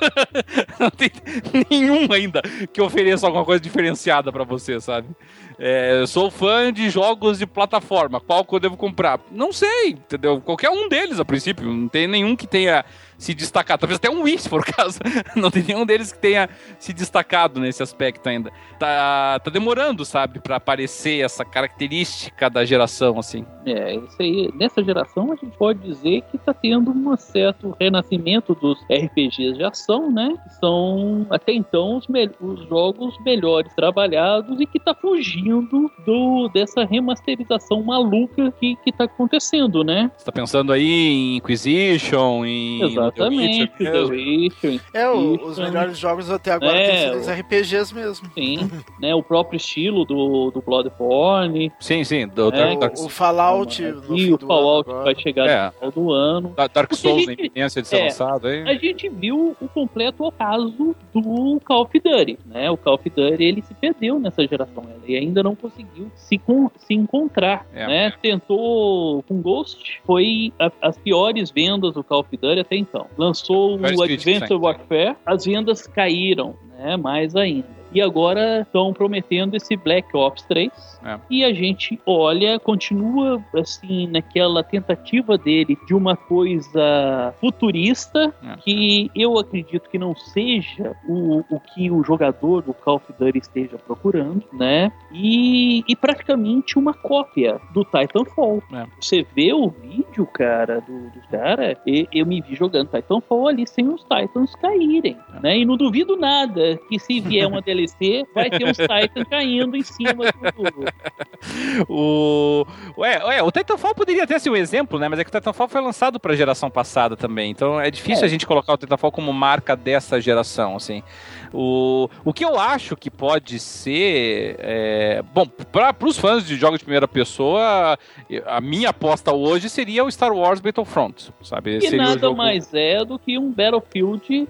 Não tem nenhum ainda que ofereça alguma coisa diferenciada pra você, sabe? Eu sou fã de jogos de plataforma, qual que eu devo comprar? Não sei, entendeu? Qualquer um deles, a princípio, não tem nenhum que tenha se destacado, talvez até um Wii, se for o caso, não tem nenhum deles que tenha se destacado nesse aspecto ainda. Tá demorando, sabe, pra aparecer essa característica da geração, assim.
Isso aí, nessa geração a gente pode dizer que tá tendo um certo renascimento dos RPGs de ação, né, que são, até então, os jogos melhores trabalhados e que tá fugindo dessa remasterização maluca que tá acontecendo, né.
Você tá pensando aí em Inquisition, em...
Exatamente, The Witcher.
Os melhores jogos até agora têm sido os RPGs mesmo.
Sim, né, o próprio estilo do Bloodborne.
Sim,
o Fallout.
E o Fallout vai chegar no final do ano.
Dark Souls, a iminência de ser lançado aí.
A gente viu o completo caso do Call of Duty, né? O Call of Duty, ele se perdeu nessa geração, ele ainda não conseguiu se encontrar, né? Tentou com Ghost, foi as piores vendas do Call of Duty até então. Lançou o Advanced Warfare, as vendas caíram, né? Mais ainda. E agora estão prometendo esse Black Ops 3. E a gente continua assim, naquela tentativa dele de uma coisa futurista, que eu acredito que não seja o que o jogador do Call of Duty esteja procurando, né? E praticamente uma cópia do Titanfall. Você vê o vídeo, cara, dos caras, eu me vi jogando Titanfall ali sem os Titans caírem, né? E não duvido nada que se vier uma DLC vai ter uns Titans caindo em cima do...
O Titanfall poderia até ser um exemplo, né? Mas é que o Titanfall foi lançado para a geração passada também, então é difícil a gente colocar o Titanfall como marca dessa geração, assim. O que eu acho que pode ser... bom, para os fãs de jogos de primeira pessoa, a minha aposta hoje seria o Star Wars Battlefront, sabe?
Que nada mais é do que um Battlefield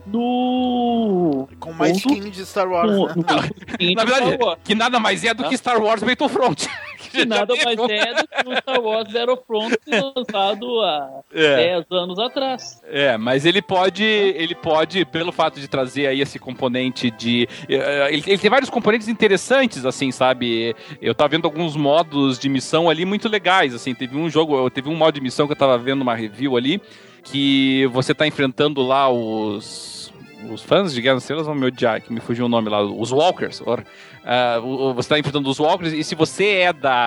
com uma skin de Star Wars, né?
Na verdade, que nada mais é do que Star Wars Battlefront.
Que nada mais é do que o Star Wars Battlefront lançado há 10 anos atrás.
Mas ele pode, pelo fato de trazer aí esse componente de... Ele tem vários componentes interessantes, assim, sabe? Eu tava vendo alguns modos de missão ali muito legais, assim. Teve um modo de missão que eu tava vendo uma review ali, que você tá enfrentando lá os fãs de Guerra nas Estrelas vão me odiar, que me fugiu o nome lá, os Walkers. Você está enfrentando os Walkers, e se você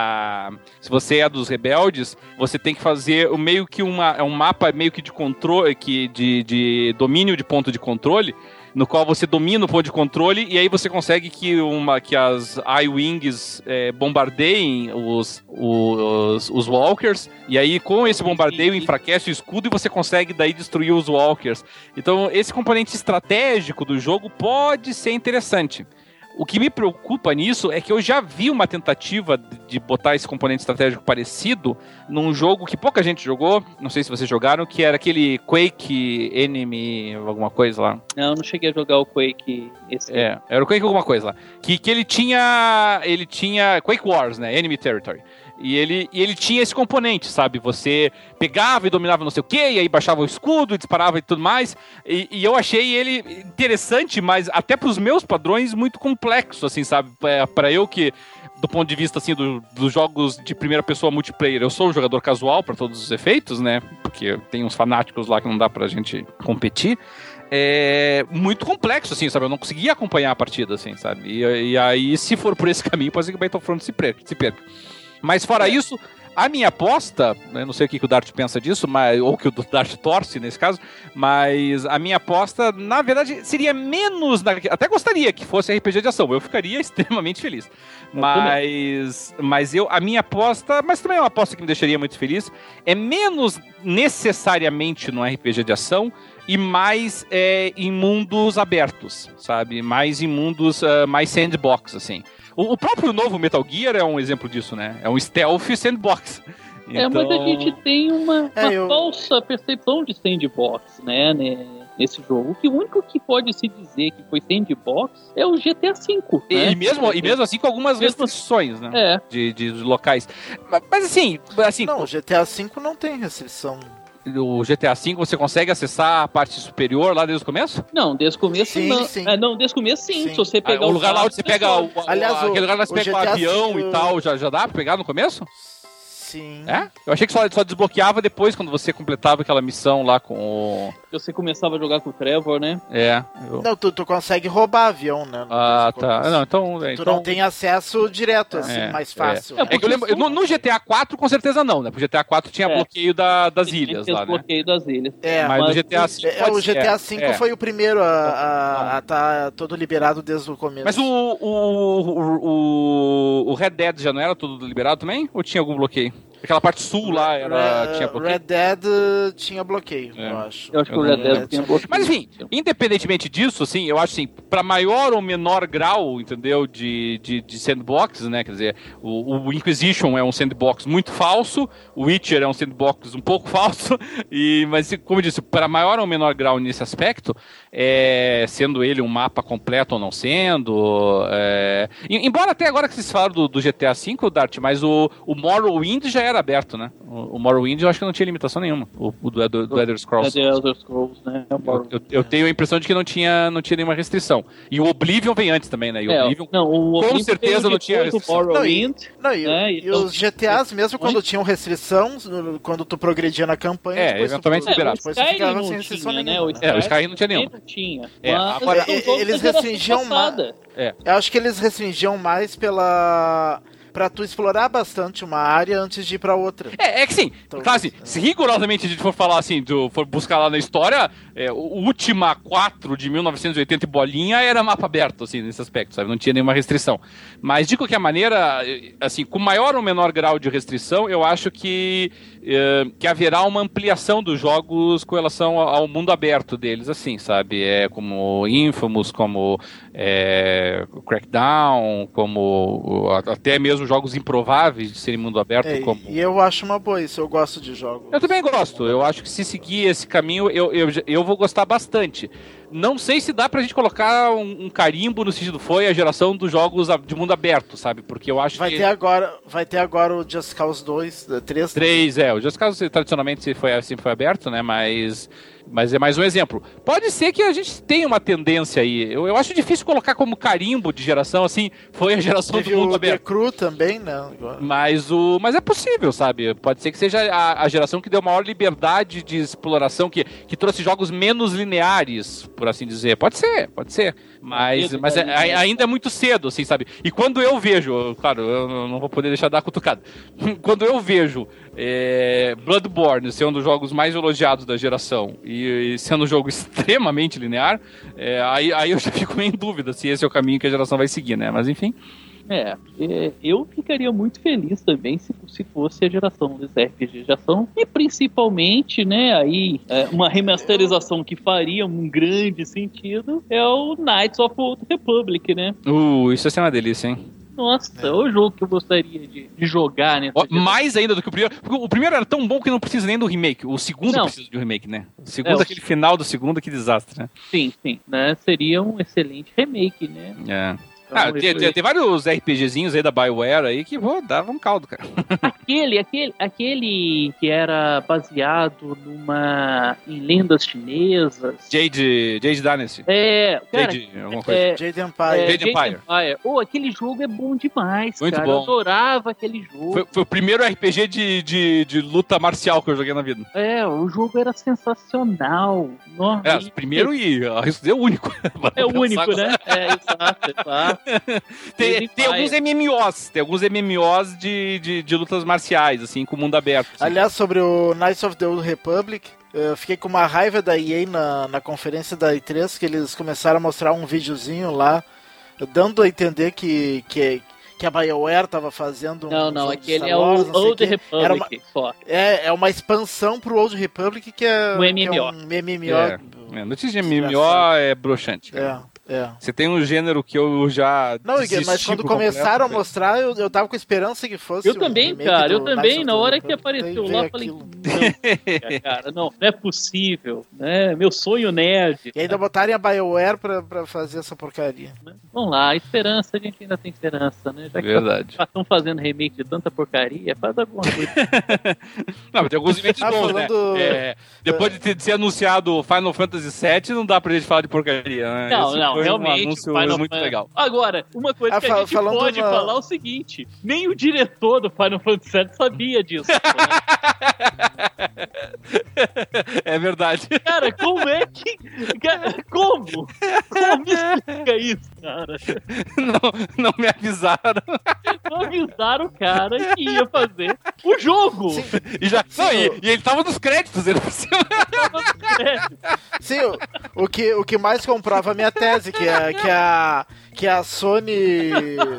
é dos rebeldes, você tem que fazer meio que um mapa meio que de controle, de domínio de ponto de controle, no qual você domina o ponto de controle, e aí você consegue que as I-Wings bombardeiem os Walkers, e aí com esse bombardeio enfraquece o escudo e você consegue daí destruir os Walkers. Então esse componente estratégico do jogo pode ser interessante. O que me preocupa nisso é que eu já vi uma tentativa de botar esse componente estratégico parecido num jogo que pouca gente jogou, não sei se vocês jogaram, que era aquele Quake Enemy, alguma coisa lá.
Não cheguei a jogar o Quake.
Era o Quake alguma coisa lá. Que ele tinha Quake Wars, né? Enemy Territory. E ele tinha esse componente, sabe? Você pegava e dominava não sei o quê, e aí baixava o escudo, disparava e tudo mais. E eu achei ele interessante, mas até pros meus padrões, muito complexo, assim, sabe? Pra eu que, do ponto de vista, assim, dos jogos de primeira pessoa multiplayer, eu sou um jogador casual pra todos os efeitos, né? Porque tem uns fanáticos lá que não dá pra gente competir. É muito complexo, assim, sabe? Eu não conseguia acompanhar a partida, assim, sabe? E aí, se for por esse caminho, pode ser que o Battlefront se perca. Mas fora isso, A minha aposta, eu não sei o que o Dart pensa disso, ou que o Dart torce nesse caso, mas a minha aposta, na verdade, seria menos... Até gostaria que fosse RPG de ação, eu ficaria extremamente feliz. Mas a minha aposta, mas também é uma aposta que me deixaria muito feliz, é menos necessariamente no RPG de ação e mais em mundos abertos, sabe? Mais em mundos mais sandbox, assim. O próprio novo Metal Gear é um exemplo disso, né? É um stealth sandbox. Então...
mas a gente tem uma falsa percepção de sandbox, né? Nesse jogo. O único que pode se dizer que foi sandbox é o GTA V. Né?
E mesmo assim com algumas restrições, né? De locais. Mas assim...
Não, o GTA V não tem restrição.
O GTA V você consegue acessar a parte superior lá desde o começo?
Não, desde o começo não.
Sim.
Não, desde o começo sim. Se você pegar
o lugar lá onde você pega aquele lugar onde você pega o avião e tal, já dá pra pegar no começo?
Sim.
É? Eu achei que só desbloqueava depois, quando você completava aquela missão lá com o...
Você começava a jogar com o Trevor, né?
Não, tu consegue roubar avião, né?
Tá. Não, então...
Tu não tem acesso direto, assim, mais fácil.
Que eu lembro, no GTA 4 com certeza não, né? Pro GTA 4 tinha bloqueio das ilhas lá, né?
Bloqueio das ilhas.
Mas no GTA V...
o GTA V foi o primeiro a tá todo liberado desde o começo.
Mas o Red Dead já não era todo liberado também? Ou tinha algum bloqueio? Aquela parte sul lá tinha bloqueio?
Red Dead tinha bloqueio, eu acho.
Eu acho que o Red Dead tinha bloqueio.
Mas enfim, independentemente disso, assim, eu acho assim, pra maior ou menor grau, entendeu, de sandbox, né, quer dizer, o Inquisition é um sandbox muito falso, o Witcher é um sandbox um pouco falso, mas como eu disse, para maior ou menor grau nesse aspecto, sendo ele um mapa completo ou não sendo, embora até agora que vocês falaram do GTA V, Dart, mas o Morrowind já era aberto, né? O Morrowind eu acho que não tinha limitação nenhuma. Do Elder Scrolls.
É do Elder Scrolls, né?
Eu tenho a impressão de que não tinha nenhuma restrição. E o Oblivion vem antes também, né? E o Oblivion com certeza não tinha restrição.
E os GTAs, mesmo quando tinham restrição, quando tu progredia na campanha,
eventualmente liberado.
Depois tu ficava sem restrição nenhuma.
O Skyrim não tinha nenhuma.
Agora, eles restringiam mais. Eu acho que eles restringiam mais pra tu explorar bastante uma área antes de ir pra outra.
Que sim. Então, claro, assim, se rigorosamente a gente for falar assim, for buscar lá na história, o Ultima 4 de 1980 e bolinha era mapa aberto, assim, nesse aspecto, sabe? Não tinha nenhuma restrição. Mas, de qualquer maneira, assim, com maior ou menor grau de restrição, eu acho que haverá uma ampliação dos jogos com relação ao mundo aberto deles, assim, sabe? Como Infamous, como Crackdown, como até mesmo jogos improváveis de serem mundo aberto.
E eu acho uma boa isso, eu gosto de jogos.
Eu também gosto, eu acho que se seguir esse caminho, eu vou gostar bastante. Não sei se dá pra gente colocar um carimbo no sentido foi a geração dos jogos de mundo aberto, sabe? Porque eu acho
vai ter agora o Just Cause 2, 3.
3, o Just Cause tradicionalmente sempre foi aberto, né? Mas é mais um exemplo. Pode ser que a gente tenha uma tendência aí. Eu acho difícil colocar como carimbo de geração, assim, foi a geração do mundo aberto.
The Crew também, né?
Mas é possível, sabe? Pode ser que seja a geração que deu maior liberdade de exploração, que trouxe jogos menos lineares, por assim dizer. Pode ser. Mas ainda é muito cedo, assim, sabe? E quando eu vejo, claro, eu não vou poder deixar de dar cutucada. Quando eu vejo Bloodborne ser um dos jogos mais elogiados da geração e sendo um jogo extremamente linear, aí eu já fico meio em dúvida se esse é o caminho que a geração vai seguir, né? Mas enfim.
Eu ficaria muito feliz também se fosse a geração dos RPGs de ação e principalmente, né, aí uma remasterização que faria um grande sentido é o Knights of the Old Republic, né?
Isso ia ser uma delícia, hein?
Nossa, é o jogo que eu gostaria de jogar, né?
Mais ainda do que o primeiro. Porque o primeiro era tão bom que não precisa nem do remake. O segundo precisa de um remake, né? O segundo, aquele final do segundo, que desastre, né?
Sim, né? Seria um excelente remake, né?
Tem vários RPGzinhos aí da BioWare aí que davam um caldo, cara.
Aquele que era baseado em lendas chinesas.
Jade Dynasty.
Alguma coisa. Jade Empire.
Aquele jogo é bom demais,
muito
cara.
Bom.
Eu adorava aquele jogo.
Foi o primeiro RPG de luta marcial que eu joguei na vida.
O jogo era sensacional.
Primeiro e arrisco dizer o único.
É o único, né? Exato.
Tem alguns MMOs de lutas marciais, assim, com o mundo aberto. Assim.
Aliás, sobre o Knights of the Old Republic, eu fiquei com uma raiva da EA na conferência da E3, que eles começaram a mostrar um videozinho lá, dando a entender que a BioWare tava fazendo
Não, aquele é o Old Republic.
É uma expansão pro Old Republic que é
um MMO.
Que é um MMO.
Notícia de MMO é broxante. Você tem um gênero que eu já
mas quando começaram a mostrar, eu tava com esperança que fosse.
Eu também, cara. Eu também. Na hora que apareceu lá, eu falei: não, cara, não é possível. Né? Meu sonho nerd.
E ainda botarem a BioWare pra fazer essa porcaria.
Vamos lá, esperança, a gente ainda tem esperança, né? Já que
verdade.
estão fazendo remake de tanta porcaria, faz alguma coisa.
Não, mas tem alguns eventos bons, né? Depois de ser anunciado Final Fantasy VII, não dá pra gente falar de porcaria, né?
Não, realmente,
um anúncio muito legal.
Agora, uma coisa que a gente pode falar é o seguinte: nem o diretor do Final Fantasy VII sabia disso.
É verdade.
Cara, como é que... Como? Como me explica isso, cara?
Não me avisaram.
Não avisaram o cara que ia fazer o jogo.
Sim.
E ele tava nos créditos.
Sim, o que mais comprova a minha tese, que a Sony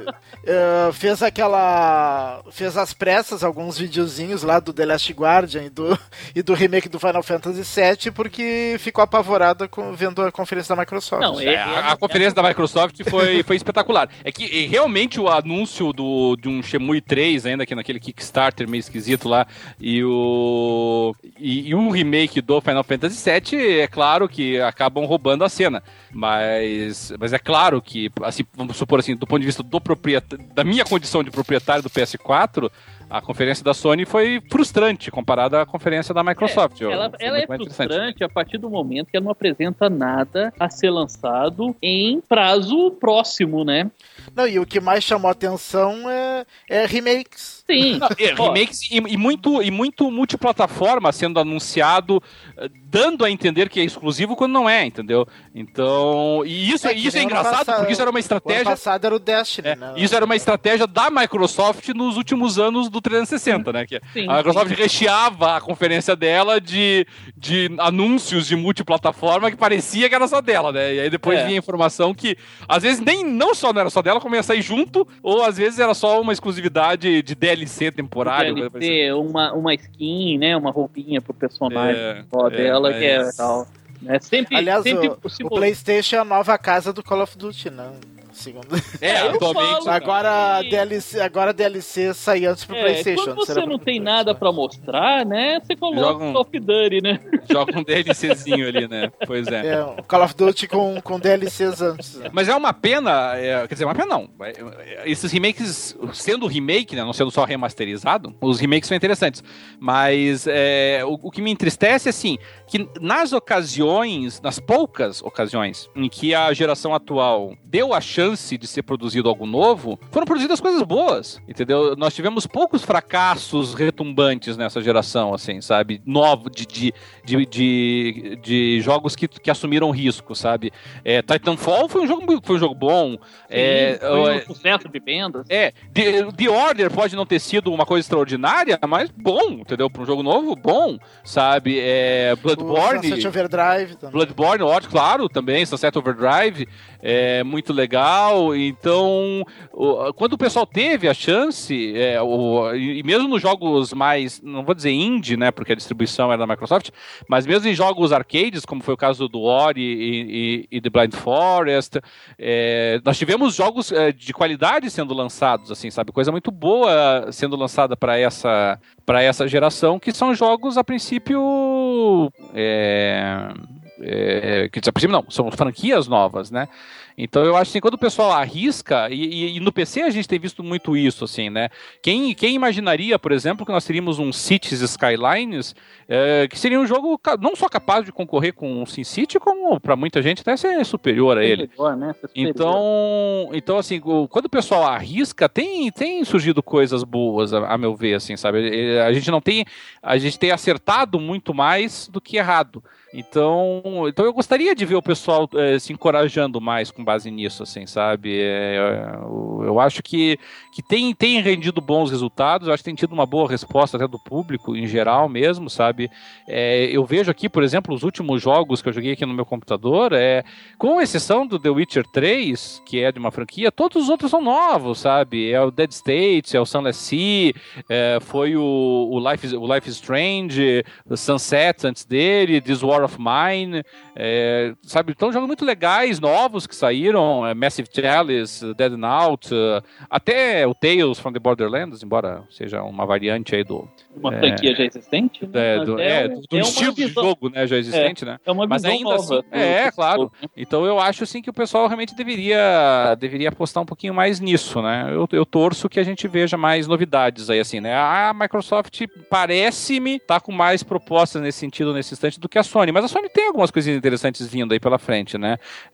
fez às pressas alguns videozinhos lá do The Last Guardian e do remake do Final Fantasy VII, porque ficou apavorada vendo a conferência da Microsoft.
Não, a conferência da Microsoft foi espetacular. É que realmente o anúncio de um Shenmue 3, ainda que naquele Kickstarter meio esquisito lá, e um remake do Final Fantasy VII, é claro que acabam roubando a cena. Mas é claro que, assim, vamos supor assim, do ponto de vista da minha condição de proprietário do PS4, a conferência da Sony foi frustrante comparada à conferência da Microsoft.
Ela é frustrante a partir do momento que ela não apresenta nada a ser lançado em prazo próximo, né?
Não, e o que mais chamou a atenção é remakes.
Sim.
Remakes e muito multiplataforma sendo anunciado, dando a entender que é exclusivo quando não é, entendeu? Então, isso é engraçado, porque isso era uma estratégia...
O ano passado era o Destiny, né?
Isso era uma estratégia da Microsoft nos últimos anos do 360, né? Que a Microsoft recheava a conferência dela de anúncios de multiplataforma que parecia que era só dela, né? E aí depois vinha a informação que, às vezes, não só não era só dela, como ia sair junto, ou às vezes era só uma exclusividade de DLC temporário.
DLC, uma skin, né? Uma roupinha pro personagem dela, que é tal.
Aliás, o PlayStation é a nova casa do Call of Duty, né? Segundo.
Atualmente.
Agora a DLC sai antes pro PlayStation.
Quando você não tem nada pra mostrar, né? Você coloca o Call of Duty, né?
Joga um DLCzinho ali, né? Pois é.
O Call of Duty com DLCs antes.
Mas é uma pena, quer dizer, uma pena não. Esses remakes, sendo remake, né? Não sendo só remasterizado, os remakes são interessantes. Mas o que me entristece é assim, que nas poucas ocasiões em que a geração atual deu a chance de ser produzido algo novo, foram produzidas coisas boas, entendeu? Nós tivemos poucos fracassos retumbantes nessa geração, assim, sabe? Novo, de jogos que assumiram risco, sabe? Titanfall foi um jogo bom.
Foi um sucesso de vendas.
The Order pode não ter sido uma coisa extraordinária, mas bom, entendeu? Para um jogo novo, bom, sabe? Bloodborne.
Sunset Overdrive também.
Bloodborne, ótimo, claro, também. Sunset Overdrive, muito legal. Então, quando o pessoal teve a chance, e mesmo nos jogos mais, não vou dizer indie, né, porque a distribuição era da Microsoft, mas mesmo em jogos arcades, como foi o caso do Ori e The Blind Forest, nós tivemos jogos de qualidade sendo lançados, assim, sabe, coisa muito boa sendo lançada para essa geração, que são jogos, a princípio, são franquias novas, né? Então eu acho assim, quando o pessoal arrisca, e no PC a gente tem visto muito isso, assim, né? Quem imaginaria, por exemplo, que nós teríamos um Cities Skylines, que seria um jogo não só capaz de concorrer com o SimCity, como para muita gente até ser superior a ele.
Né?
Então assim, quando o pessoal arrisca, tem surgido coisas boas, a meu ver, assim, sabe? A gente tem acertado muito mais do que errado. Então eu gostaria de ver o pessoal se encorajando mais com base nisso, assim, sabe? Eu acho que tem rendido bons resultados, eu acho que tem tido uma boa resposta até do público em geral mesmo, sabe? Eu vejo aqui, por exemplo, os últimos jogos que eu joguei aqui no meu computador, com exceção do The Witcher 3, que é de uma franquia, todos os outros são novos, sabe? É o Dead States, é o Sunless Sea, foi o Life is Strange, o Sunset antes dele, This War of Mine, sabe? Então jogos muito legais, novos que saíram, Massive Chalice, Dead and Out, até o Tales from the Borderlands, embora seja uma variante aí do...
Uma franquia já existente? Né?
Do estilo de jogo, né, já existente, né?
É uma visão
mas ainda
nova.
Assim, claro. Então eu acho assim que o pessoal realmente deveria apostar um pouquinho mais nisso, né? Eu torço que a gente veja mais novidades aí, assim, né? A Microsoft parece-me tá com mais propostas nesse sentido, nesse instante, do que a Sony, mas a Sony tem algumas coisinhas interessantes vindo aí pela frente, né?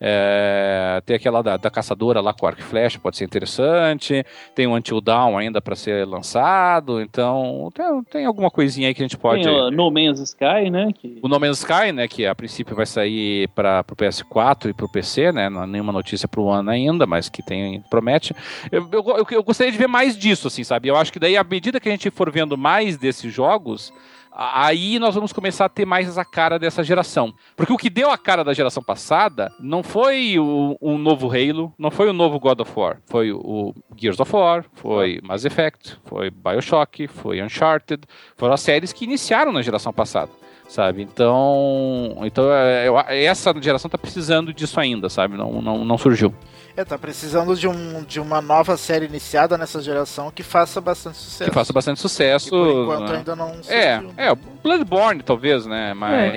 Tem aquela da caçadora lá com arco e flecha, pode ser interessante, tem o Until Dawn ainda para ser lançado, então tem alguma coisinha aí que a gente pode...
Tem o No Man's Sky, né?
O No Man's Sky, né, que a princípio vai sair para o PS4 e para o PC, né, não há nenhuma notícia para o One ainda, mas que promete. Eu gostaria de ver mais disso, assim, sabe? Eu acho que daí, à medida que a gente for vendo mais desses jogos, aí nós vamos começar a ter mais a cara dessa geração. Porque o que deu a cara da geração passada não foi o novo Halo, não foi o novo God of War, foi o Gears of War, foi Mass Effect, foi BioShock, foi Uncharted, foram as séries que iniciaram na geração passada, sabe? Então essa geração tá precisando disso ainda, sabe? Não surgiu.
Tá precisando de uma nova série iniciada nessa geração que faça bastante sucesso.
Que
por enquanto ainda não surgiu.
Bloodborne talvez, né?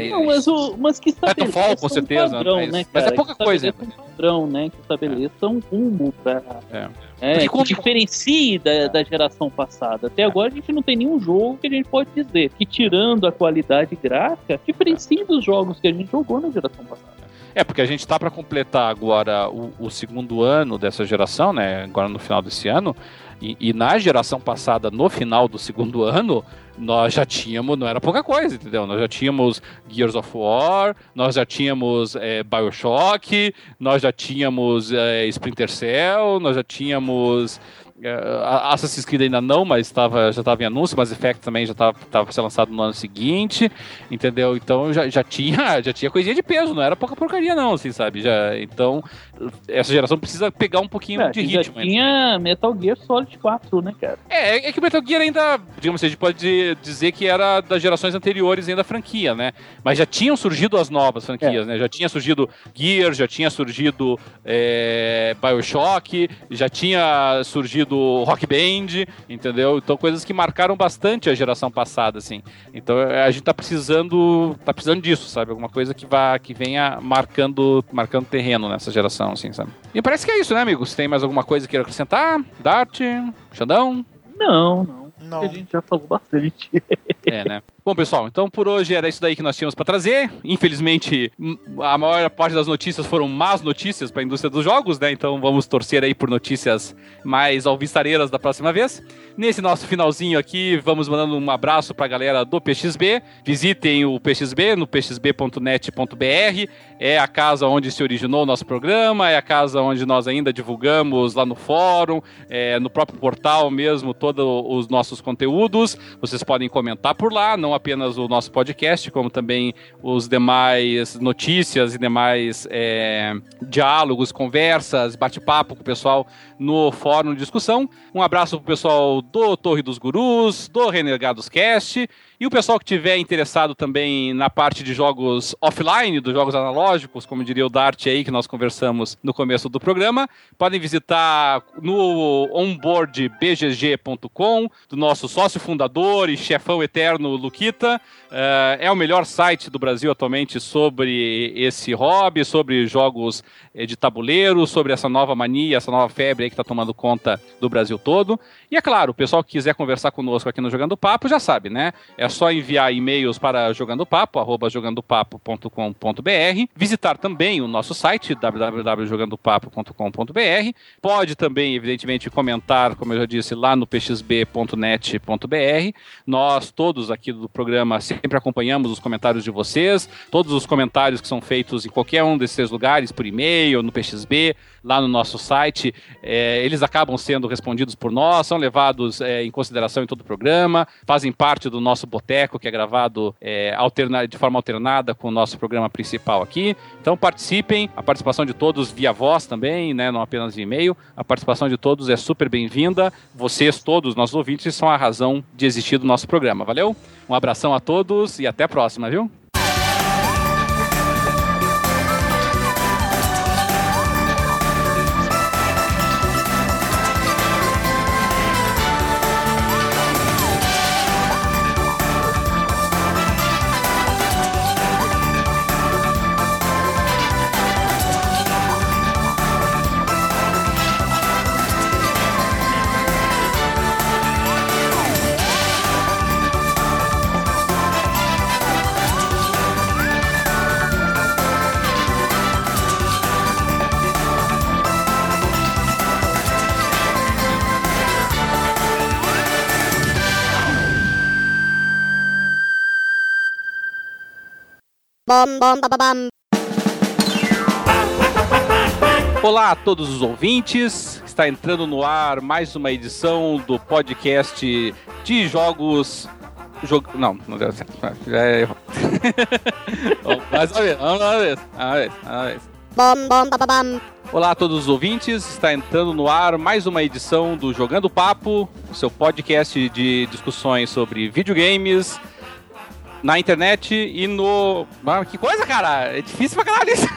Mas que
Titanfall, com certeza,
padrão,
mas,
né,
mas é pouca coisa.
Um padrão, né? Que estabeleça um rumo pra... que diferencie da geração passada. Até agora a gente não tem nenhum jogo que a gente pode dizer que, tirando a qualidade gráfica, diferencie dos jogos que a gente jogou na geração passada.
Porque a gente tá para completar agora o segundo ano dessa geração, né? Agora no final desse ano. E na geração passada, no final do segundo ano, nós já tínhamos, não era pouca coisa, entendeu? Nós já tínhamos Gears of War, nós já tínhamos BioShock, nós já tínhamos Splinter Cell, nós já tínhamos... Assassin's Creed ainda não, mas já estava em anúncio, Mass Effect também já estava para ser lançado no ano seguinte, entendeu? Então já tinha coisinha de peso, não era pouca porcaria não, assim, sabe? Então essa geração precisa pegar um pouquinho de ritmo.
Já tinha Metal Gear Solid 4, né, cara?
É que o Metal Gear ainda, digamos assim, a gente pode dizer que era das gerações anteriores ainda da franquia, né? Mas já tinham surgido as novas franquias, né? Já tinha surgido Gears, já tinha surgido BioShock, já tinha surgido Rock Band, entendeu? Então coisas que marcaram bastante a geração passada, assim. Então a gente tá precisando disso, sabe? Alguma coisa que venha marcando terreno nessa geração, assim, sabe? E parece que é isso, né, amigos? Tem mais alguma coisa que queira acrescentar? Dart? Xandão?
Não. A gente já falou bastante.
Né? Bom, pessoal, então por hoje era isso daí que nós tínhamos para trazer. Infelizmente, a maior parte das notícias foram más notícias para a indústria dos jogos, né? Então vamos torcer aí por notícias mais alviçareiras da próxima vez. Nesse nosso finalzinho aqui, vamos mandando um abraço para a galera do PXB. Visitem o PXB no pxb.net.br. É a casa onde se originou o nosso programa, é a casa onde nós ainda divulgamos lá no fórum, no próprio portal mesmo, todos os nossos conteúdos. Vocês podem comentar por lá, não apenas o nosso podcast, como também os demais notícias e demais diálogos, conversas, bate-papo com o pessoal no fórum de discussão. Um abraço pro pessoal do Torre dos Gurus, do Renegados Cast, e o pessoal que tiver interessado também na parte de jogos offline, dos jogos analógicos, como diria o Dart aí, que nós conversamos no começo do programa, podem visitar no onboardbgg.com, do nosso sócio fundador e chefão eterno, Luquita. É o melhor site do Brasil atualmente sobre esse hobby, sobre jogos de tabuleiro, sobre essa nova mania, essa nova febre aí que está tomando conta do Brasil todo. E é claro, o pessoal que quiser conversar conosco aqui no Jogando Papo já sabe, né? É só enviar e-mails para jogandopapo@jogandopapo.com.br, visitar também o nosso site www.jogandopapo.com.br. Pode também, evidentemente, comentar, como eu já disse, lá no pxb.net.br. Nós todos aqui do programa sempre acompanhamos os comentários de vocês, todos os comentários que são feitos em qualquer um desses lugares, por e-mail, no PXB, lá no nosso site, eles acabam sendo respondidos por nós, são levados em consideração em todo o programa, fazem parte do nosso boteco, que é gravado de forma alternada com o nosso programa principal aqui. Então participem, a participação de todos via voz também, né, não apenas via e-mail, a participação de todos é super bem-vinda. Vocês todos, nossos ouvintes, são a razão de existir do nosso programa. Valeu? Um abração a todos e até a próxima, viu? Olá a todos os ouvintes, está entrando no ar mais uma edição do podcast de jogos... Não deu certo. Mais uma vez. Olá a todos os ouvintes, está entrando no ar mais uma edição do Jogando Papo, o seu podcast de discussões sobre videogames, na internet e no... Ah, que coisa, cara! É difícil pra caralho isso!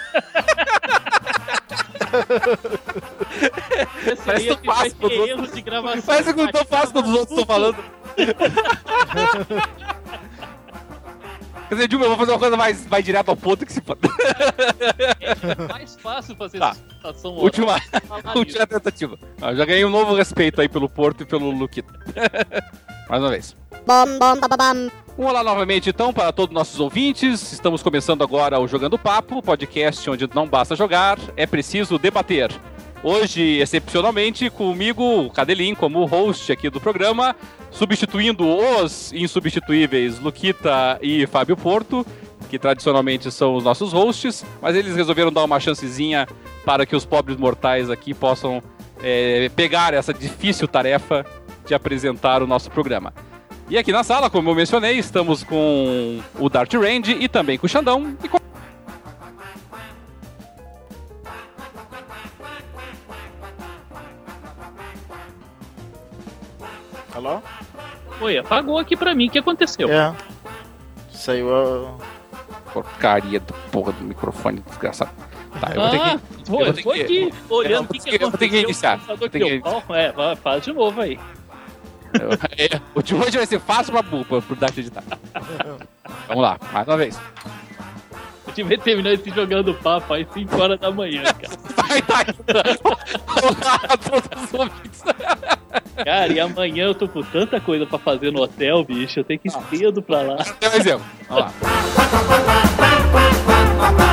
Parece que eu faço quando erros de gravação. Parece que eu não faço quando os outros estão falando. Quer dizer, Dilma, eu vou fazer uma coisa mais direto ao ponto que se pode.
É mais fácil fazer essa situação.
Última tentativa. Já ganhei um novo respeito aí pelo Porto e pelo Luquita. Mais uma vez. Olá novamente, então, para todos os nossos ouvintes. Estamos começando agora o Jogando Papo, podcast onde não basta jogar, é preciso debater. Hoje, excepcionalmente, comigo, o Cadelin, como host aqui do programa, substituindo os insubstituíveis Luquita e Fábio Porto, que tradicionalmente são os nossos hosts, mas eles resolveram dar uma chancezinha para que os pobres mortais aqui possam pegar essa difícil tarefa de apresentar o nosso programa. E aqui na sala, como eu mencionei, estamos com o Dart Range e também com o Xandão.
Alô?
Oi, apagou aqui pra mim, o que aconteceu?
Saiu a...
Porcaria do porra do microfone desgraçado. Tá, eu vou ter que...
olhando o que aconteceu.
Eu vou ter que iniciar.
Faz de novo aí.
O de hoje vai ser fácil pro Dart editar. Vamos lá, mais uma vez.
Eu tive que terminar esse Jogando Papo aí 5 horas da manhã, cara.
Olá a todos os ouvintes.
Cara, e amanhã eu tô com tanta coisa pra fazer no hotel, bicho. Eu tenho que ir cedo pra lá.
Tem um exemplo. Vamos lá.